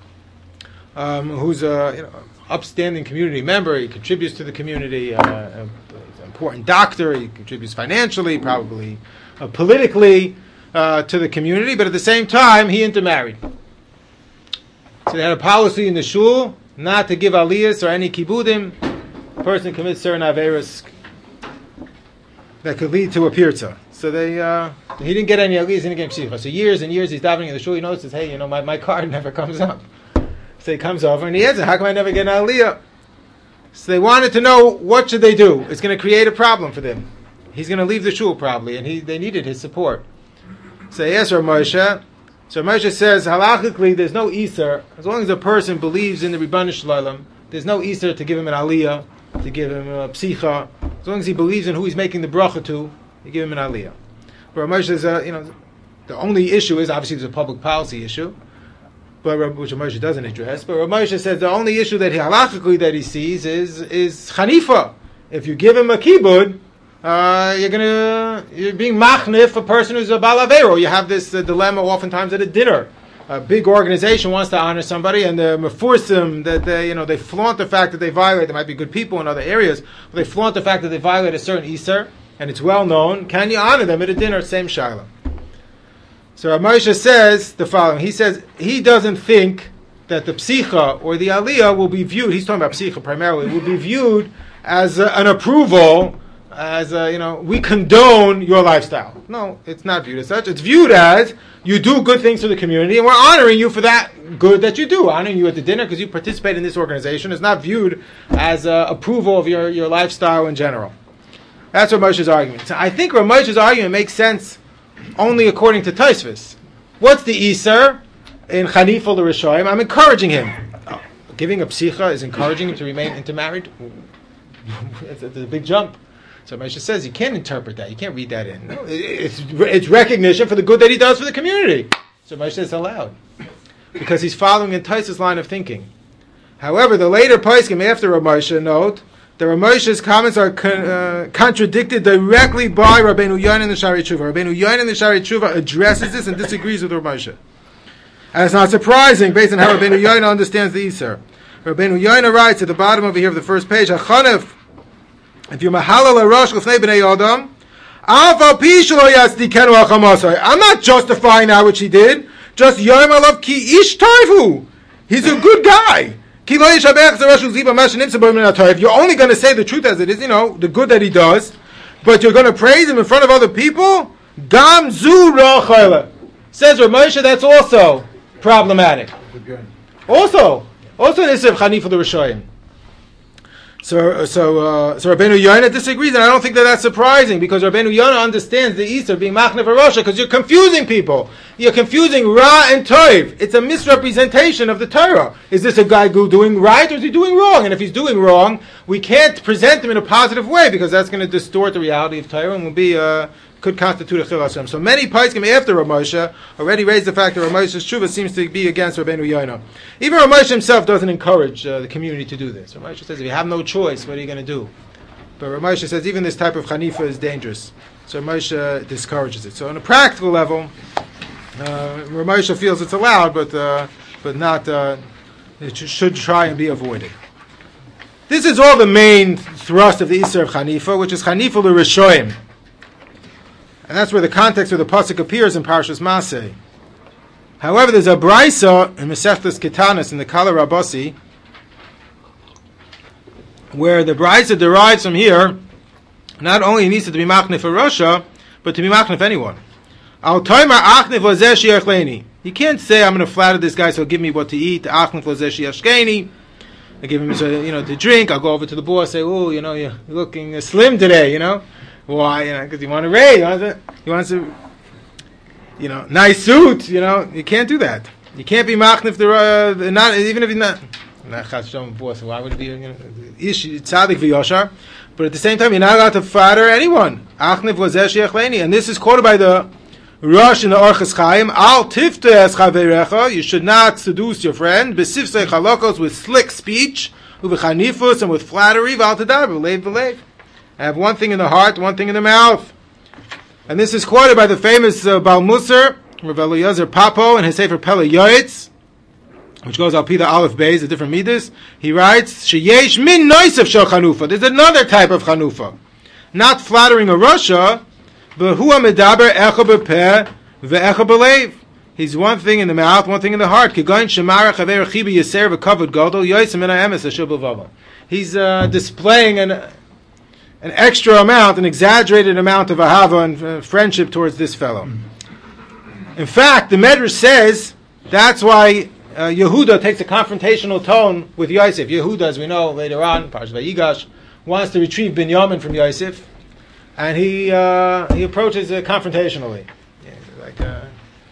um, who's a you know, upstanding community member. He contributes to the community, uh, an important doctor. He contributes financially, probably uh, politically, Uh, to the community, but at the same time, he intermarried. So they had a policy in the shul not to give aliyahs or any kibudim. A person commits certain averas that could lead to a pirza. So they, uh, he didn't get any aliyahs, he didn't get psicha. So years and years he's davening in the shul, he notices, hey, you know, my, my card never comes up. So he comes over and he answers, how come I never get an aliyah? So they wanted to know, what should they do? It's going to create a problem for them. He's going to leave the shul probably, and he, they needed his support. So yes, Rav Moshe. So Rav Moshe says, halachically, there's no Isser. As long as a person believes in the Rebbeinu Shalom, there's no Isser to give him an aliyah, to give him a psicha. As long as he believes in who he's making the bracha to, you give him an aliyah. But Rav Moshe says, uh, you know, the only issue is, obviously there's a public policy issue, but which Rav Moshe doesn't address. But Rav Moshe says the only issue that he, halachically that he sees is is chanifa. If you give him a kibud, Uh, you're gonna you're being machnif a person who's a balavero. You have this uh, dilemma oftentimes at a dinner. A big organization wants to honor somebody, and the mefursim that they you know they flaunt the fact that they violate. There might be good people in other areas, but they flaunt the fact that they violate a certain iser, and it's well known. Can you honor them at a dinner? Same shaila. So Rav Moshe says the following. He says he doesn't think that the psicha or the aliyah will be viewed. He's talking about psicha primarily. Will be viewed as uh, an approval. As uh, you know, we condone your lifestyle. No, it's not viewed as such. It's viewed as you do good things for the community, and we're honoring you for that good that you do. Honoring you at the dinner because you participate in this organization is not viewed as uh, approval of your, your lifestyle in general. That's Rav Moshe's argument. So I think Rav Moshe's argument makes sense only according to Tosfos. What's the Isser in Chanifal the Rishoyim? I'm encouraging him. Oh, giving a psicha is encouraging him to remain intermarried. it's, it's a big jump. So Moshe says you can't interpret that. You can't read that in. No, it's, it's recognition for the good that he does for the community. So Moshe says allowed. Because he's following in Taisa's line of thinking. However, the later poskim after Rav Moshe note that Rav Moshe's comments are con- uh, contradicted directly by Rabbeinu Yochanan the Shari Tshuva. Rabbeinu Yochanan the Shari Tshuva addresses this and disagrees with Rav Moshe. And it's not surprising based on how Rabbeinu Yochanan understands the Isser. Rabbeinu Yochanan writes at the bottom over here of the first page, HaChanef, if you're mahalal a rosh l'fnei b'nei adam, I'm not justifying that which he did. Just yom alav ki ish taivu. He's a good guy. You're only going to say the truth as it is, you know, the good that he does. but you're going to praise him in front of other people? Gam zu ra chayla. Says Rav Moshe, that's also problematic. Also, also in Isser Chanifa the Rishoyim. So, so, uh, so Rabbeinu Yonah disagrees, and I don't think that that's surprising, because Rabbeinu Yonah understands the Easter being Machnef Rosha, because you're confusing people. You're confusing Ra and Toiv. It's a misrepresentation of the Torah. Is this a guy doing right, or is he doing wrong? And if he's doing wrong, we can't present him in a positive way, because that's going to distort the reality of Torah, and will be, uh, could constitute a Chil Hashem. So many Paiskim after Rav Moshe already raised the fact that Rav Moshe's Tshuva seems to be against Rabbeinu Yonah. Even Rav Moshe himself doesn't encourage uh, the community to do this. Rav Moshe says, if you have no choice, what are you going to do? But Rav Moshe says, even this type of Chanifa is dangerous. So Rav Moshe discourages it. So on a practical level, uh, Rav Moshe feels it's allowed, but uh, but not, uh, it should try and be avoided. This is all the main thrust of the Isser of Chanifa, which is Chanifa l'Rishoyim. And that's where the context of the pasuk appears in Parshas Maseh. However, there's a brisa in Masechtas Ketanis in the Kala Rabasi, where the brisa derives from here. Not only needs it to be machnef for Russia, but to be machnef anyone. Al toimer achnef lozeh shiachleni. You can't say I'm going to flatter this guy, so he'll give me what to eat. Achnef lozeh shiashkeni. I give him, you know, to drink. I'll go over to the boss, say, "Oh, you know, you're looking uh, slim today," you know. Why? You know, because you want to raise. He wants, to, he wants to, you know, nice suit. You know, you can't do that. You can't be machnif the uh, not even if he's not. Not chashem boss. Why would it be? You know, ish tzaddik v'yoshar. But at the same time, you're not allowed to flatter anyone. Achnif lozeh shiachleni, and this is quoted by the Rosh in the Orchos Chaim. Al tifte es chaverecha. You should not seduce your friend. Besifsei chalokos, with slick speech, uvechanifus, and with flattery. V'al tadaber v'leiv v'leiv. Have one thing in the heart, one thing in the mouth. And this is quoted by the famous uh, Baal Musar, Rav Eliezer Papo, in his Sefer Pele Yoetz, which goes al Pida Aleph Beis, the different midas. He writes, Sheyesh min noisef shel chanufa. There's another type of chanufa. Not flattering a Russia, but hu medaber echa bepeh ve'echa belev. He's one thing in the mouth, one thing in the heart. Kigoin shemara chaver chibi yaser v'kavod gadol yoysim min ha'emes hashel b'vava. He's uh, displaying an an extra amount, an exaggerated amount of ahava and uh, friendship towards this fellow. In fact, the Medrash says that's why uh, Yehuda takes a confrontational tone with Yosef. Yehuda, as we know later on, Parashat Vayigash, wants to retrieve Binyamin from Yosef, and he uh, he approaches it confrontationally. Yeah, like, uh,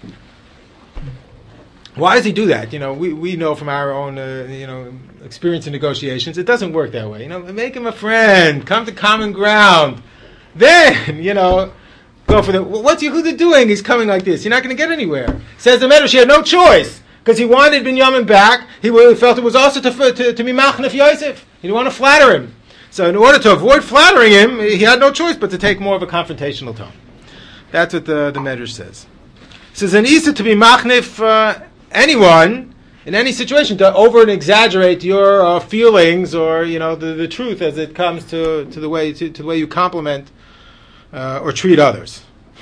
why does he do that? You know, we, we know from our own uh, you know experience in negotiations, it doesn't work that way. You know, make him a friend, come to common ground. Then, you know, go for the. What's Yehuda doing? He's coming like this. You're not going to get anywhere. Says the Medrash, he had no choice because he wanted Binyamin back. He felt it was also to to, to be machnef Yosef. He didn't want to flatter him. So, in order to avoid flattering him, he had no choice but to take more of a confrontational tone. That's what the the Medrash says. It says an isa to be machnef. Uh, anyone in any situation to over and exaggerate your uh, feelings or you know the, the truth as it comes to, to the way to, to the way you compliment uh, or treat others.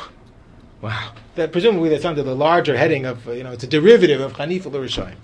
Wow, that presumably that's under the larger heading of uh, you know it's a derivative of Chanifa l'Rishoyim.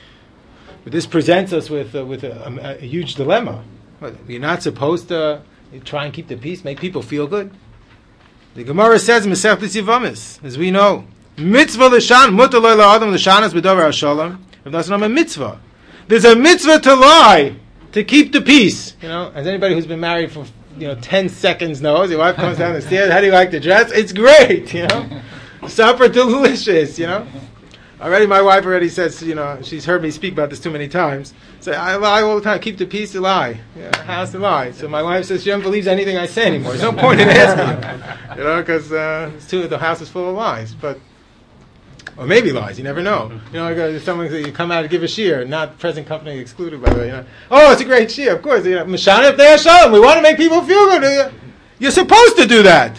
But this presents us with uh, with a, a, a huge dilemma. What, you're not supposed to try and keep the peace, make people feel good. The Gemara says in Masechtas Yevamos, as we know. Mitzvah l'shan mutar lo la'adam l'shanas b'davar hashalom. If that's not a mitzvah, there's a mitzvah to lie to keep the peace. You know, as anybody who's been married for you know ten seconds knows, your wife comes down the stairs. How do you like the dress? It's great. You know, supper delicious. You know, already my wife already says you know she's heard me speak about this too many times. Say I lie all the time. Keep the peace, to lie. Yeah, house to lie. So my wife says she doesn't believe anything I say anymore. There's no point in asking. You know, because uh, it's too the house is full of lies, but. Or maybe lies, you never know. You know, like someone you come out to give a shiur, not present company excluded, by the way. You know, oh, it's a great shiur, of course. You know, Mishaneh B'nai Shalom. We want to make people feel good. You're supposed to do that,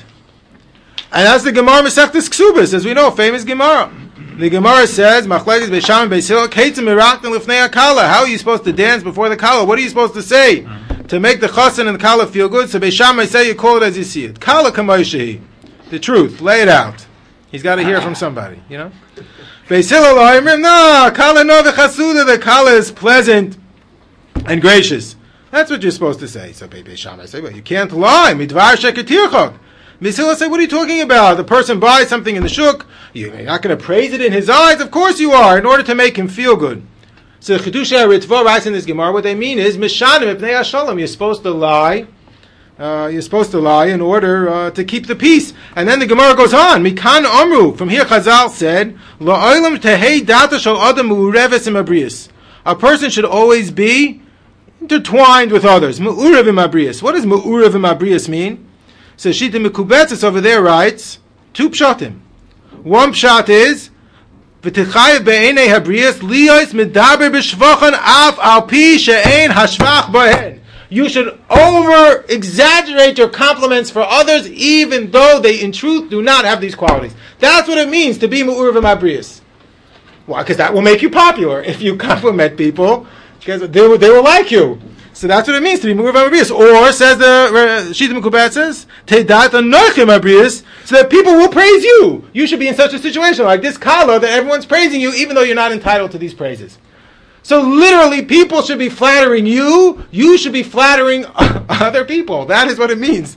and that's the Gemara Masechtas Ksubas, as we know, famous Gemara. The Gemara says, "Machlekes Beisham Beisil Keitzim Miraktin Lifnei Akala." How are you supposed to dance before the Kala? What are you supposed to say to make the Chassan and the Kala feel good? So Beisham, I say, you call it as you see it. Kala Kamoshehi, the truth. Lay it out. He's got to hear from somebody, you know. Beis Hillel, no, Kala no v'chasuda. The Kala is pleasant and gracious. That's what you're supposed to say. So Beis Shammai say, well, you can't lie. Midvar sheker tirchak. Beis Hillel say, what are you talking about? The person buys something in the shuk. You're not going to praise it in his eyes? Of course you are, in order to make him feel good. So Chidusha Ritva writes in this Gemara, what they mean is, Mishanim Ipnei HaShalom. You're supposed to lie. Uh, you're supposed to lie in order uh, to keep the peace. And then the Gemara goes on. Mikan Amru. From here Chazal said, La'olam tehei data shal adam u'ureves im abrius. A person should always be intertwined with others. Mu'urev im abrius. What does Mu'urev im abrius mean? So Shita Mekubetzes over there writes, two pshatim. One pshat is, V'tichayev be'enei habrius liyos medaber b'shvachan af al pi she'ein hashvach bahen. You should over-exaggerate your compliments for others, even though they, in truth, do not have these qualities. That's what it means to be Mu'urev Mabrius. Why? Because that will make you popular. If you compliment people, because they will, they will like you. So that's what it means to be Mu'urev Mabrius. Or, says the Shita Mekubat says, Teidat Anochim Mabrius, so that people will praise you. You should be in such a situation like this Kala, that everyone's praising you, even though you're not entitled to these praises. So literally, people should be flattering you. You should be flattering other people. That is what it means.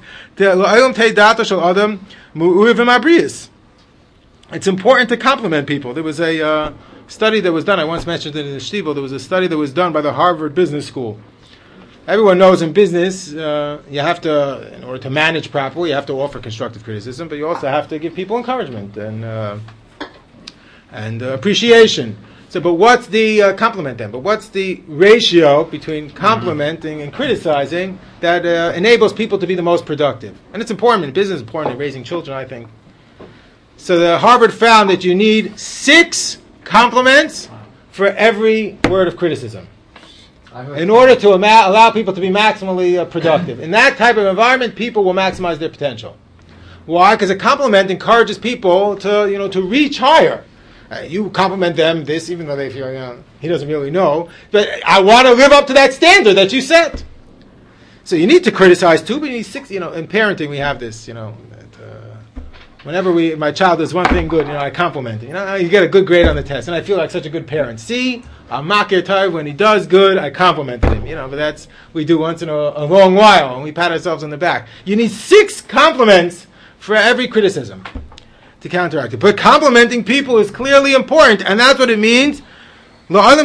It's important to compliment people. There was a uh, study that was done. I once mentioned it in the Shtivel. There was a study that was done by the Harvard Business School. Everyone knows in business, uh, you have to, in order to manage properly, you have to offer constructive criticism, but you also have to give people encouragement and uh, and uh, appreciation. So, but what's the uh, compliment then? But what's the ratio between complimenting and criticizing that uh, enables people to be the most productive? And it's important in business, it's important in raising children, I think. So, the Harvard found that you need six compliments for every word of criticism in order to ama- allow people to be maximally uh, productive. In that type of environment, people will maximize their potential. Why? Because a compliment encourages people to, you know, to reach higher. Uh, you compliment them this, even though they feel, you know, he doesn't really know. But I want to live up to that standard that you set. So you need to criticize too, but you need six, you know, in parenting we have this, you know, that, uh, whenever we, my child does one thing good, you know, I compliment him. You know, you get a good grade on the test, and I feel like such a good parent. See, I'm makir tov, when he does good, I complimented him. You know, but that's, we do once in a, a long while, and we pat ourselves on the back. You need six compliments for every criticism to counteract it. But complimenting people is clearly important, and that's what it means. Even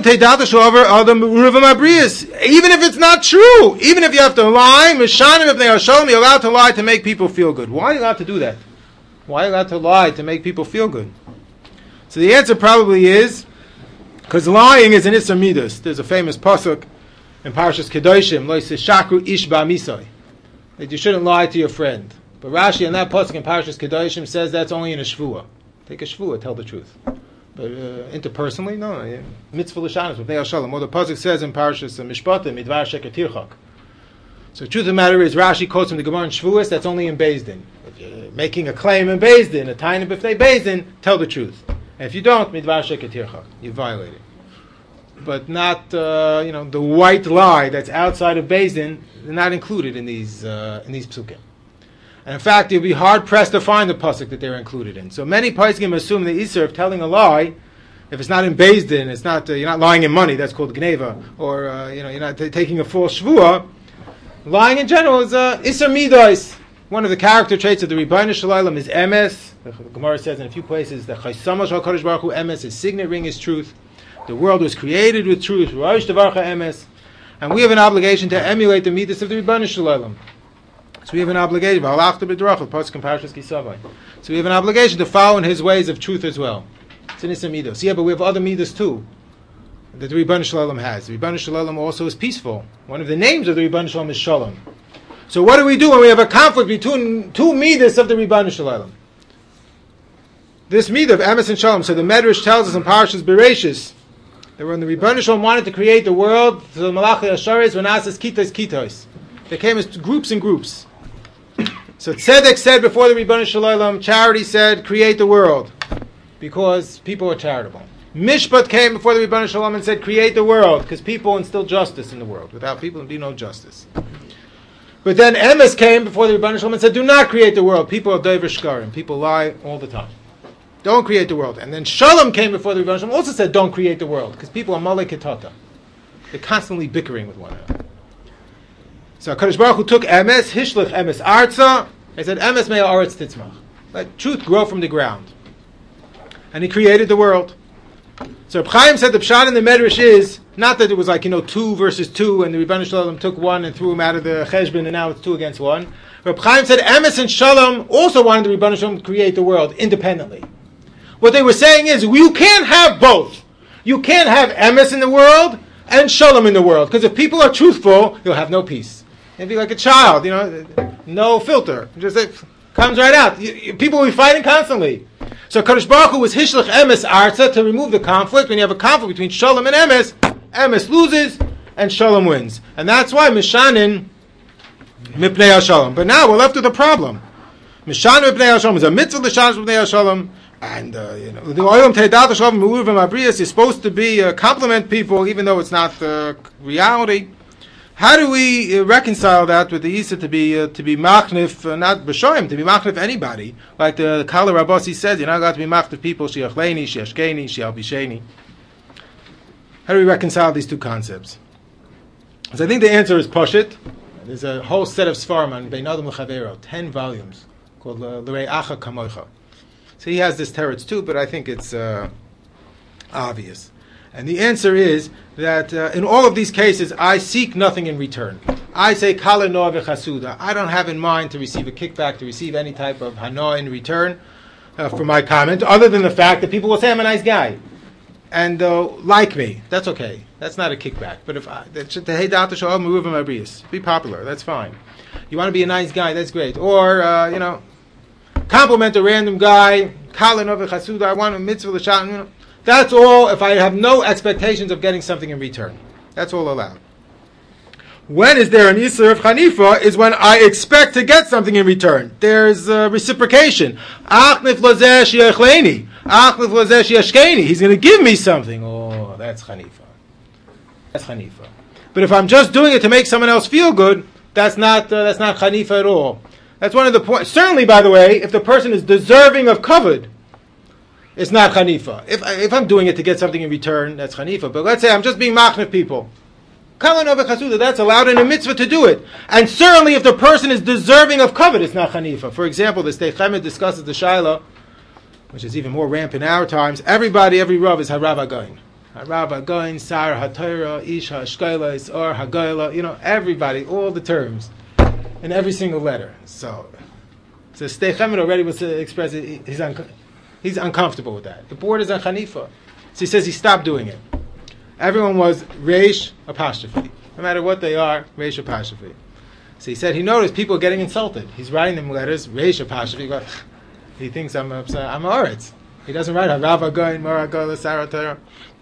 if it's not true, even if you have to lie, you're allowed to lie to make people feel good. Why are you allowed to do that? Why are you allowed to lie to make people feel good? So the answer probably is because lying is an Isser Midas. There's a famous pasuk in Parshas Kedoshim, Lo yishakru ish ba'misai, that you shouldn't lie to your friend. But Rashi in that pasuk in Parshas Kedoshim says that's only in a shvua. Take a shvua, tell the truth. But uh, interpersonally, no. Yeah. Mitzvah l'shanos b'nei Hashalom. Or the pasuk says in Parshas uh, Mishpatim, Midvar sheker tirchak. So the truth of the matter is, Rashi quotes from the Gemara in Shvuas, that's only in Beis Din. If you're making a claim in Beis Din, a tiny b'fnei Beis Din, tell the truth. And if you don't, Midvar sheker tirchak, you violate it. But not, uh, you know, the white lie that's outside of Beis Din, they're not included in these uh, in these psukim. And in fact, you'll be hard-pressed to find the pasuk that they're included in. So many poskim assume the Isser of telling a lie, if it's not in Beis Din, it's not, uh, you're not lying in money, that's called gneva, or uh, you know, you're not t- taking a false shvua. Lying in general is uh, Isser Midos. One of the character traits of the Rebbeinu Shalom is emes. The Gemara says in a few places that Chaysama Shal Kadosh Baruch Hu emes, his signet ring is truth. The world was created with truth. Rosh Devarcha emes. And we have an obligation to emulate the midas of the Rebbeinu Shalom. So we have an obligation. So we have an obligation to follow in his ways of truth as well. It's an Isser Midos. Yeah, but we have other midas too that the Rebbeinu Shalom has. The Rebbeinu Shalom also is peaceful. One of the names of the Rebbeinu Shalom is Shalom. So what do we do when we have a conflict between two midas of the Rebbeinu Shalom? This midah of emes and Shalom. So the Medrash tells us in Parashas Bereshis that when the Rebbeinu Shalom wanted to create the world, the Malachi Asharis were nasas kitos kitos. They came as groups and groups. So Tzedek said before the Rebbeinu Shalom, charity said, create the world, because people are charitable. Mishpat came before the Rebbeinu Shalom and said, create the world, because people instill justice in the world. Without people, there would be no justice. But then Emes came before the Rebbeinu Shalom and said, do not create the world. People are dover shkarim. People lie all the time. Don't create the world. And then Shalom came before the Rebbeinu Shalom, also said, don't create the world, because people are malei ketata. They're constantly bickering with one another. So HaKadosh Baruch Hu took emes, hishlech emes arza. He said, emes mei haaretz titzmach. Let truth grow from the ground. And he created the world. So Reb Chaim said the pshat in the Medrash is, not that it was like, you know, two versus two, and the Rebbeinu Shalom took one and threw him out of the cheshbon, and now it's two against one. Reb Chaim said emes and shalom also wanted the Rebbeinu Shalom to create the world independently. What they were saying is, you can't have both. You can't have emes in the world and shalom in the world. Because if people are truthful, you'll have no peace. You'll be like a child, you know, no filter. Just it comes right out. You, you, people will be fighting constantly. So Kadosh Baruch Hu was hishlech emes arza to remove the conflict. When you have a conflict between shalom and emes, emes loses and shalom wins. And that's why Mishanin mipnei ha-shalom. But now we're left with a problem. Mishanin mipnei ha-shalom is a mitzvah l'shanin mipnei ha-shalom. And, uh, you know, the Oyom Teidat HaShalom Me'urim Abrius is supposed to be, uh, compliment people, even though it's not uh, reality. How do we uh, reconcile that with the Isa to be, uh, to be machnif, uh, not b'shoim, to be machnif anybody? Like the Kala Rabbasi says, you're not allowed to be machnif people, shiachleini, shiashkeni, shialbisheni. How do we reconcile these two concepts? So I think the answer is Pashit. There's a whole set of Svarim on Bein Adam L'Chavero, ten volumes, called L'rei Acha Kamoicha. So he has this teretz too, but I think it's uh, obvious. And the answer is that uh, in all of these cases, I seek nothing in return. I say, Kala noa v'chasuda. I don't have in mind to receive a kickback, to receive any type of hana in return uh, for my comment, other than the fact that people will say I'm a nice guy and uh, like me. That's okay. That's not a kickback. But if I, be popular, that's fine. You want to be a nice guy, that's great. Or, uh, you know, compliment a random guy, Kala noa v'chasuda, I want a mitzvah l'shat, you know. That's all if I have no expectations of getting something in return. That's all allowed. When is there an Isser of Chanifa is when I expect to get something in return. There's uh, reciprocation. Achnif lozeh shiachleni. Achnif lozeh shiashkeni. He's going to give me something. Oh, that's Chanifa. That's Chanifa. But if I'm just doing it to make someone else feel good, that's not uh, that's not Chanifa at all. That's one of the points. Certainly, by the way, if the person is deserving of kavod, it's not Chanifa. If, if I'm doing it to get something in return, that's Chanifa. But let's say I'm just being machnif people. That's allowed in a mitzvah to do it. And certainly if the person is deserving of kavod, it's not Chanifa. For example, the Sdei Chemed discusses the Shaila, which is even more rampant in our times. Everybody, every Rav is Harav HaGoyin. Harav HaGoyin, Sar HaTorah, Ish HaShkoila, Isor HaGoyla. You know, everybody, all the terms, in every single letter. So, so Sdei Chemed already was expressing his uncomfortable. He's uncomfortable with that. The board is on Chanifa. So he says he stopped doing it. Everyone was Reish apostrophe. No matter what they are, Reish apostrophe. So he said he noticed people getting insulted. He's writing them letters, Reish apostrophe. But he thinks I'm upset. I'm Aretz. He doesn't write Harav HaGoyin, Mor HaGoyla, Sar HaTorah.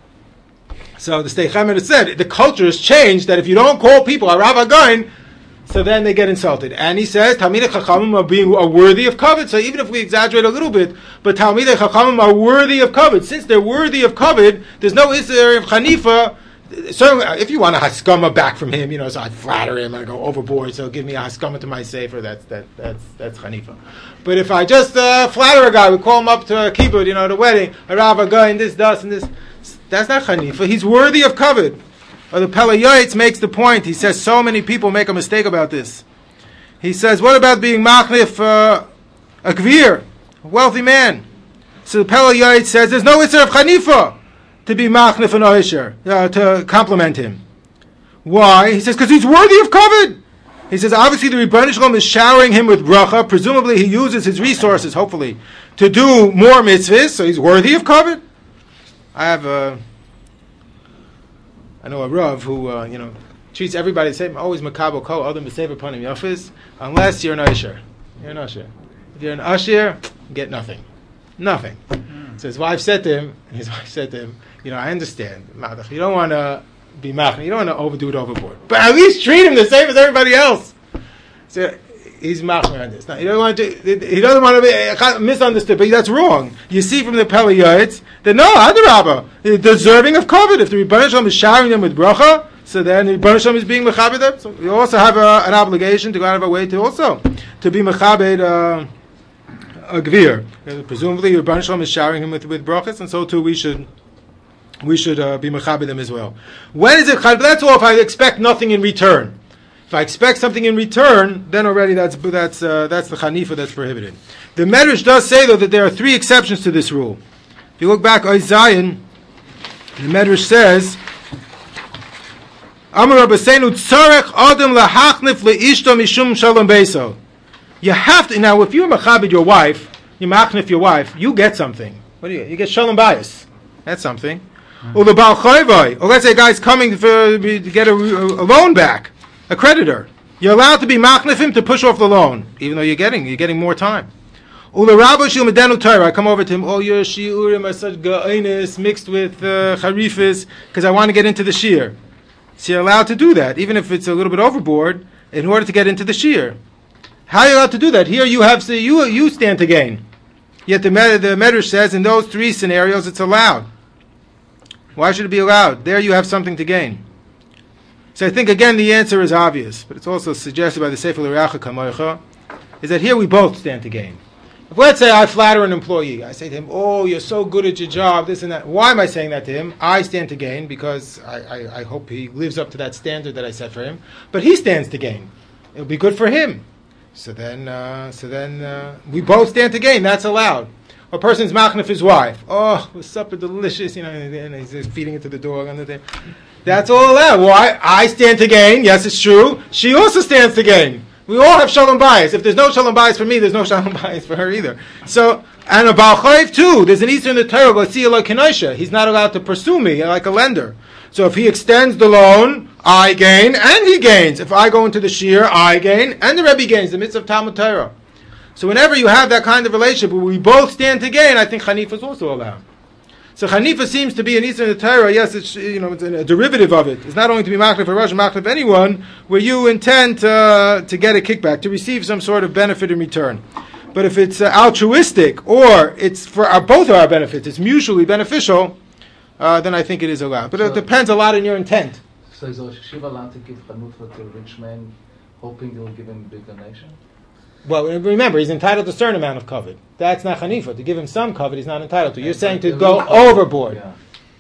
So the Sdei Chemed said, the culture has changed that if you don't call people Harav HaGoyin, so then they get insulted. And he says, Talmidei Chachamim are being are worthy of kavod. So even if we exaggerate a little bit, but Talmidei Chachamim are worthy of kavod. Since they're worthy of kavod, there's no Isser of Chanifa. So if you want a haskama back from him, you know, so I flatter him, I go overboard, so give me a haskama to my sefer, that's that, that's that's Chanifa. But if I just uh, flatter a guy, we call him up to a kibbutz, you know, the wedding, a Rav HaGoyin, this, das, and this, that's not Chanifa. He's worthy of kavod. Or the Pele Yoetz makes the point. He says so many people make a mistake about this. He says, what about being machnif uh, a gvir, a wealthy man? So the Pele Yoetz says there's no Isser of Chanifa to be machnif an oisher, uh, to compliment him. Why? He says because he's worthy of kavod. He says obviously the Rebbeinu Shalom is showering him with bracha. Presumably he uses his resources, hopefully, to do more mitzvahs, so he's worthy of kavod. I have a... I know a Rav who, uh, you know, treats everybody the same, always makabel ko, other b'sefer panim yafis, unless you're an usher. You're an usher. If you're an usher, you get nothing. Nothing. Mm. So his wife said to him, his wife said to him, you know, I understand, you don't want to be machna, you don't want to overdo it overboard, but at least treat him the same as everybody else. So he's machna on this. Now, he doesn't want to, he doesn't want to be misunderstood, but that's wrong. You see from the Pele Yoetz that no, Adarabba, deserving of kavod. If the Rebbeinu Shalom is showering them with bracha, so then the Rebbeinu Shalom is being mechabed them. So we also have a, an obligation to go out of our way to also to be mechabed uh, a gvir. Uh, presumably, the Rebbeinu Shalom is showering him with, with brachas, and so too we should we should uh, be mechabed them as well. When is it chayv? That's all. If I expect nothing in return. If I expect something in return, then already that's that's uh, that's the chanifa that's prohibited. The Medrash does say though that there are three exceptions to this rule. If you look back, Oy Zayin, the Medrash says, Amar Rabbeinu tzarech adam lahachnif leishto mishum shalom beiso. You have to now. If you're machabed your wife, you machnif your wife, you get something. What do you get? You get shalom bayis. That's something. Or the Baal Chayvai. Or let's say a guy's coming for, to get a, a loan back, a creditor. You're allowed to be machnifim to push off the loan, even though you're getting you're getting more time. Or the Rabbi Shil Medenu Torah. I come over to him. Oh, your shiurim are such ga'inus mixed with uh, charifis because I want to get into the shiur. So you're allowed to do that, even if it's a little bit overboard, in order to get into the shiur. How are you allowed to do that? Here you have so you you stand to gain. Yet the the Medrash says in those three scenarios it's allowed. Why should it be allowed? There you have something to gain. So I think again the answer is obvious, but it's also suggested by the Sefer L'Reacha Kamoicha, is that here we both stand to gain. If let's say I flatter an employee, I say to him, oh, you're so good at your job, this and that. Why am I saying that to him? I stand to gain because I, I, I hope he lives up to that standard that I set for him. But he stands to gain. It'll be good for him. So then, uh, so then uh, we both stand to gain. That's allowed. A person's machnif his wife. Oh, the supper delicious, you know, and he's just feeding it to the dog under there. That's all allowed. Why? I stand to gain. Yes, it's true. She also stands to gain. We all have shalom bayis. If there's no shalom bayis for me, there's no shalom bayis for her either. So, and a Baal Chayv too. There's an Easter in the Torah, L'tziyah L'kenosha. He's not allowed to pursue me like a lender. So if he extends the loan, I gain and he gains. If I go into the shiur, I gain and the Rebbe gains. The mitzvah of Talmud Torah. So whenever you have that kind of relationship where we both stand to gain, I think Hanifa is also allowed. So Hanifa seems to be an Easter in the Torah. Yes, it's you know it's a derivative of it. It's not only to be machnif for Rosh, machnif anyone, where you intend uh, to get a kickback, to receive some sort of benefit in return. But if it's uh, altruistic or it's for our, both of our benefits, it's mutually beneficial, uh, then I think it is allowed. But so it depends a lot on your intent. So is Rosh Hashiva allowed to give chanukah to a rich man, hoping he'll give him a big donation? Well, remember, he's entitled to a certain amount of covet. That's not Hanifa. To give him some covet, he's not entitled to. You're saying to go overboard. Yeah.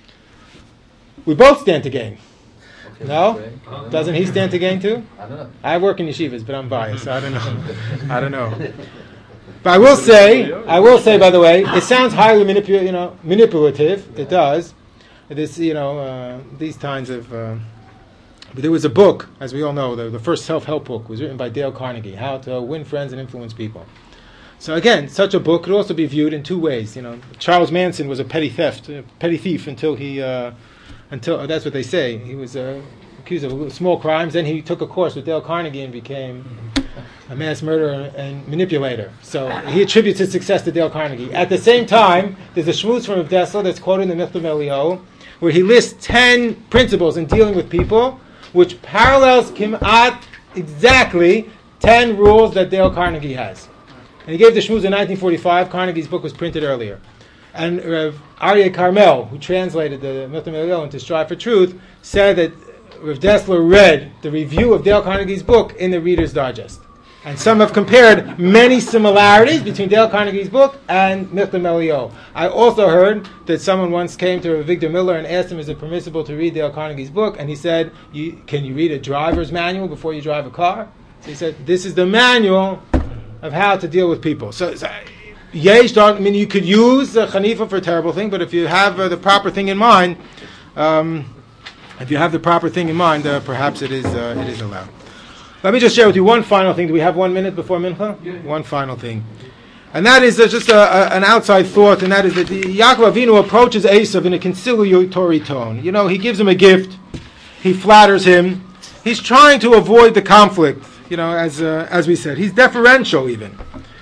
We both stand to gain. Okay, No? okay. Doesn't he stand to gain too? I don't know. I work in yeshivas, but I'm biased, so I don't know. I don't know. But I will say, I will say, by the way, it sounds highly manipu- you know, manipulative. It does. This, you know, uh, these kinds of... Uh, But there was a book, as we all know, the, the first self-help book was written by Dale Carnegie, How to Win Friends and Influence People. So again, such a book could also be viewed in two ways. You know, Charles Manson was a petty theft, a petty thief until he, uh, until uh, that's what they say. He was uh, accused of small crimes. Then he took a course with Dale Carnegie and became a mass murderer and manipulator. So he attributes his success to Dale Carnegie. At the same time, there's a shmooze from Rav Dessler that's quoted in the Michtav Eliyahu, where he lists ten principles in dealing with people, which parallels Kimat exactly ten rules that Dale Carnegie has. And he gave the shmooze in nineteen forty-five. Carnegie's book was printed earlier. And Rav Aryeh Carmel, who translated the Michtav Eliyahu into Strive for Truth, said that Rav Dessler read the review of Dale Carnegie's book in the Reader's Digest. And some have compared many similarities between Dale Carnegie's book and Michtav Eliyahu. I also heard that someone once came to Victor Miller and asked him, is it permissible to read Dale Carnegie's book? And he said, you, can you read a driver's manual before you drive a car? So he said, this is the manual of how to deal with people. So, so yesh, I mean, you could use uh, Hanifa for a terrible thing, but if you have uh, the proper thing in mind, um, if you have the proper thing in mind, uh, perhaps it is uh, it is allowed. Let me just share with you one final thing. Do we have one minute before Mincha? Yeah. One final thing. And that is uh, just a, a, an outside thought, and that is that the Yaakov Avinu approaches Esav in a conciliatory tone. You know, he gives him a gift. He flatters him. He's trying to avoid the conflict, you know, as uh, as we said. He's deferential even.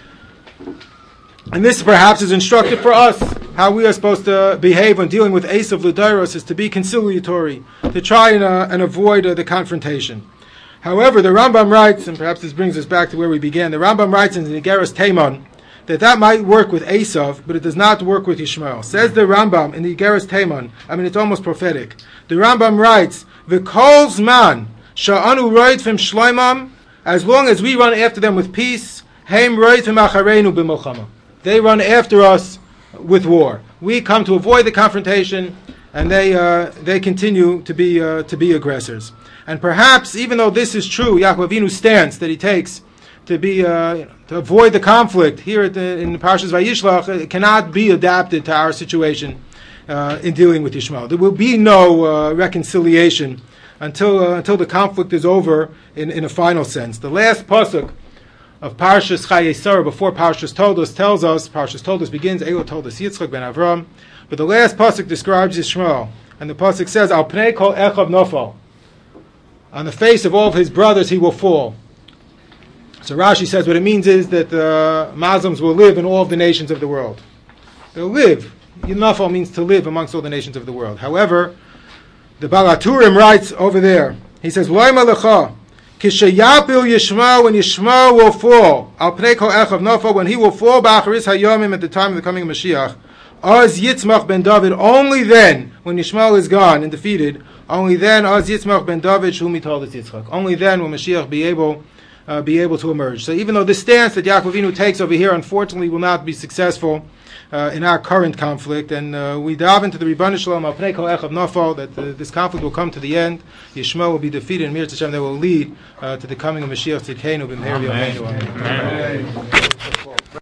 And this perhaps is instructive for us, how we are supposed to behave when dealing with Esav L'Dairos, is to be conciliatory, to try and, uh, and avoid uh, the confrontation. However, the Rambam writes, and perhaps this brings us back to where we began, the Rambam writes in the Igeres Teiman that that might work with Esav, but it does not work with Yishmael. Says the Rambam in the Igeres Teiman, I mean it's almost prophetic, the Rambam writes, V'kol zman sha'anu roitvim shloimam, as long as we run after them with peace, heim roitvim achareinu b'milchama. They run after us with war. We come to avoid the confrontation, and they uh, they continue to be uh, to be aggressors. And perhaps, even though this is true, Yaakov Avinu's stance that he takes to be uh, to avoid the conflict here at the, in the Parshas Vayishlach, it cannot be adapted to our situation uh, in dealing with Yishmael. There will be no uh, reconciliation until uh, until the conflict is over in, in a final sense. The last pasuk of Parshas Chayei Sarah, before Parshas Toldos, tells us, Parshas Toldos begins, Elo told us Yitzchak ben Avram, but the last pasuk describes Yishmael, and the pasuk says, Al pnei kol echav nofal, on the face of all of his brothers he will fall. So Rashi says what it means is that uh, Muslims will live in all of the nations of the world. They'll live. Nafal means to live amongst all the nations of the world. However, the Baal HaTurim writes over there, he says, Loi malecha, Kishayapil Yishmael, when Yishmael will fall, Al pnei kol echav nofal, when he will fall, Ba'acharis hayomim, at the time of the coming of Mashiach, Az Yitzmach ben David, only then, when Yishmael is gone and defeated, only then, Az Yitzmach ben David, Shumi Toldos Yitzchak, only then will Mashiach be able uh, be able to emerge. So even though the stance that Yaakov Avinu takes over here, unfortunately, will not be successful uh, in our current conflict, and uh, we dive into the Ribbon Shalom Al Pnei Kol Echav Nafal, that uh, this conflict will come to the end. Yishmael will be defeated, and Mir Hashem, that will lead uh, to the coming of Mashiach Tzidkeinu b'mher b'yameinu. Amen. Amen.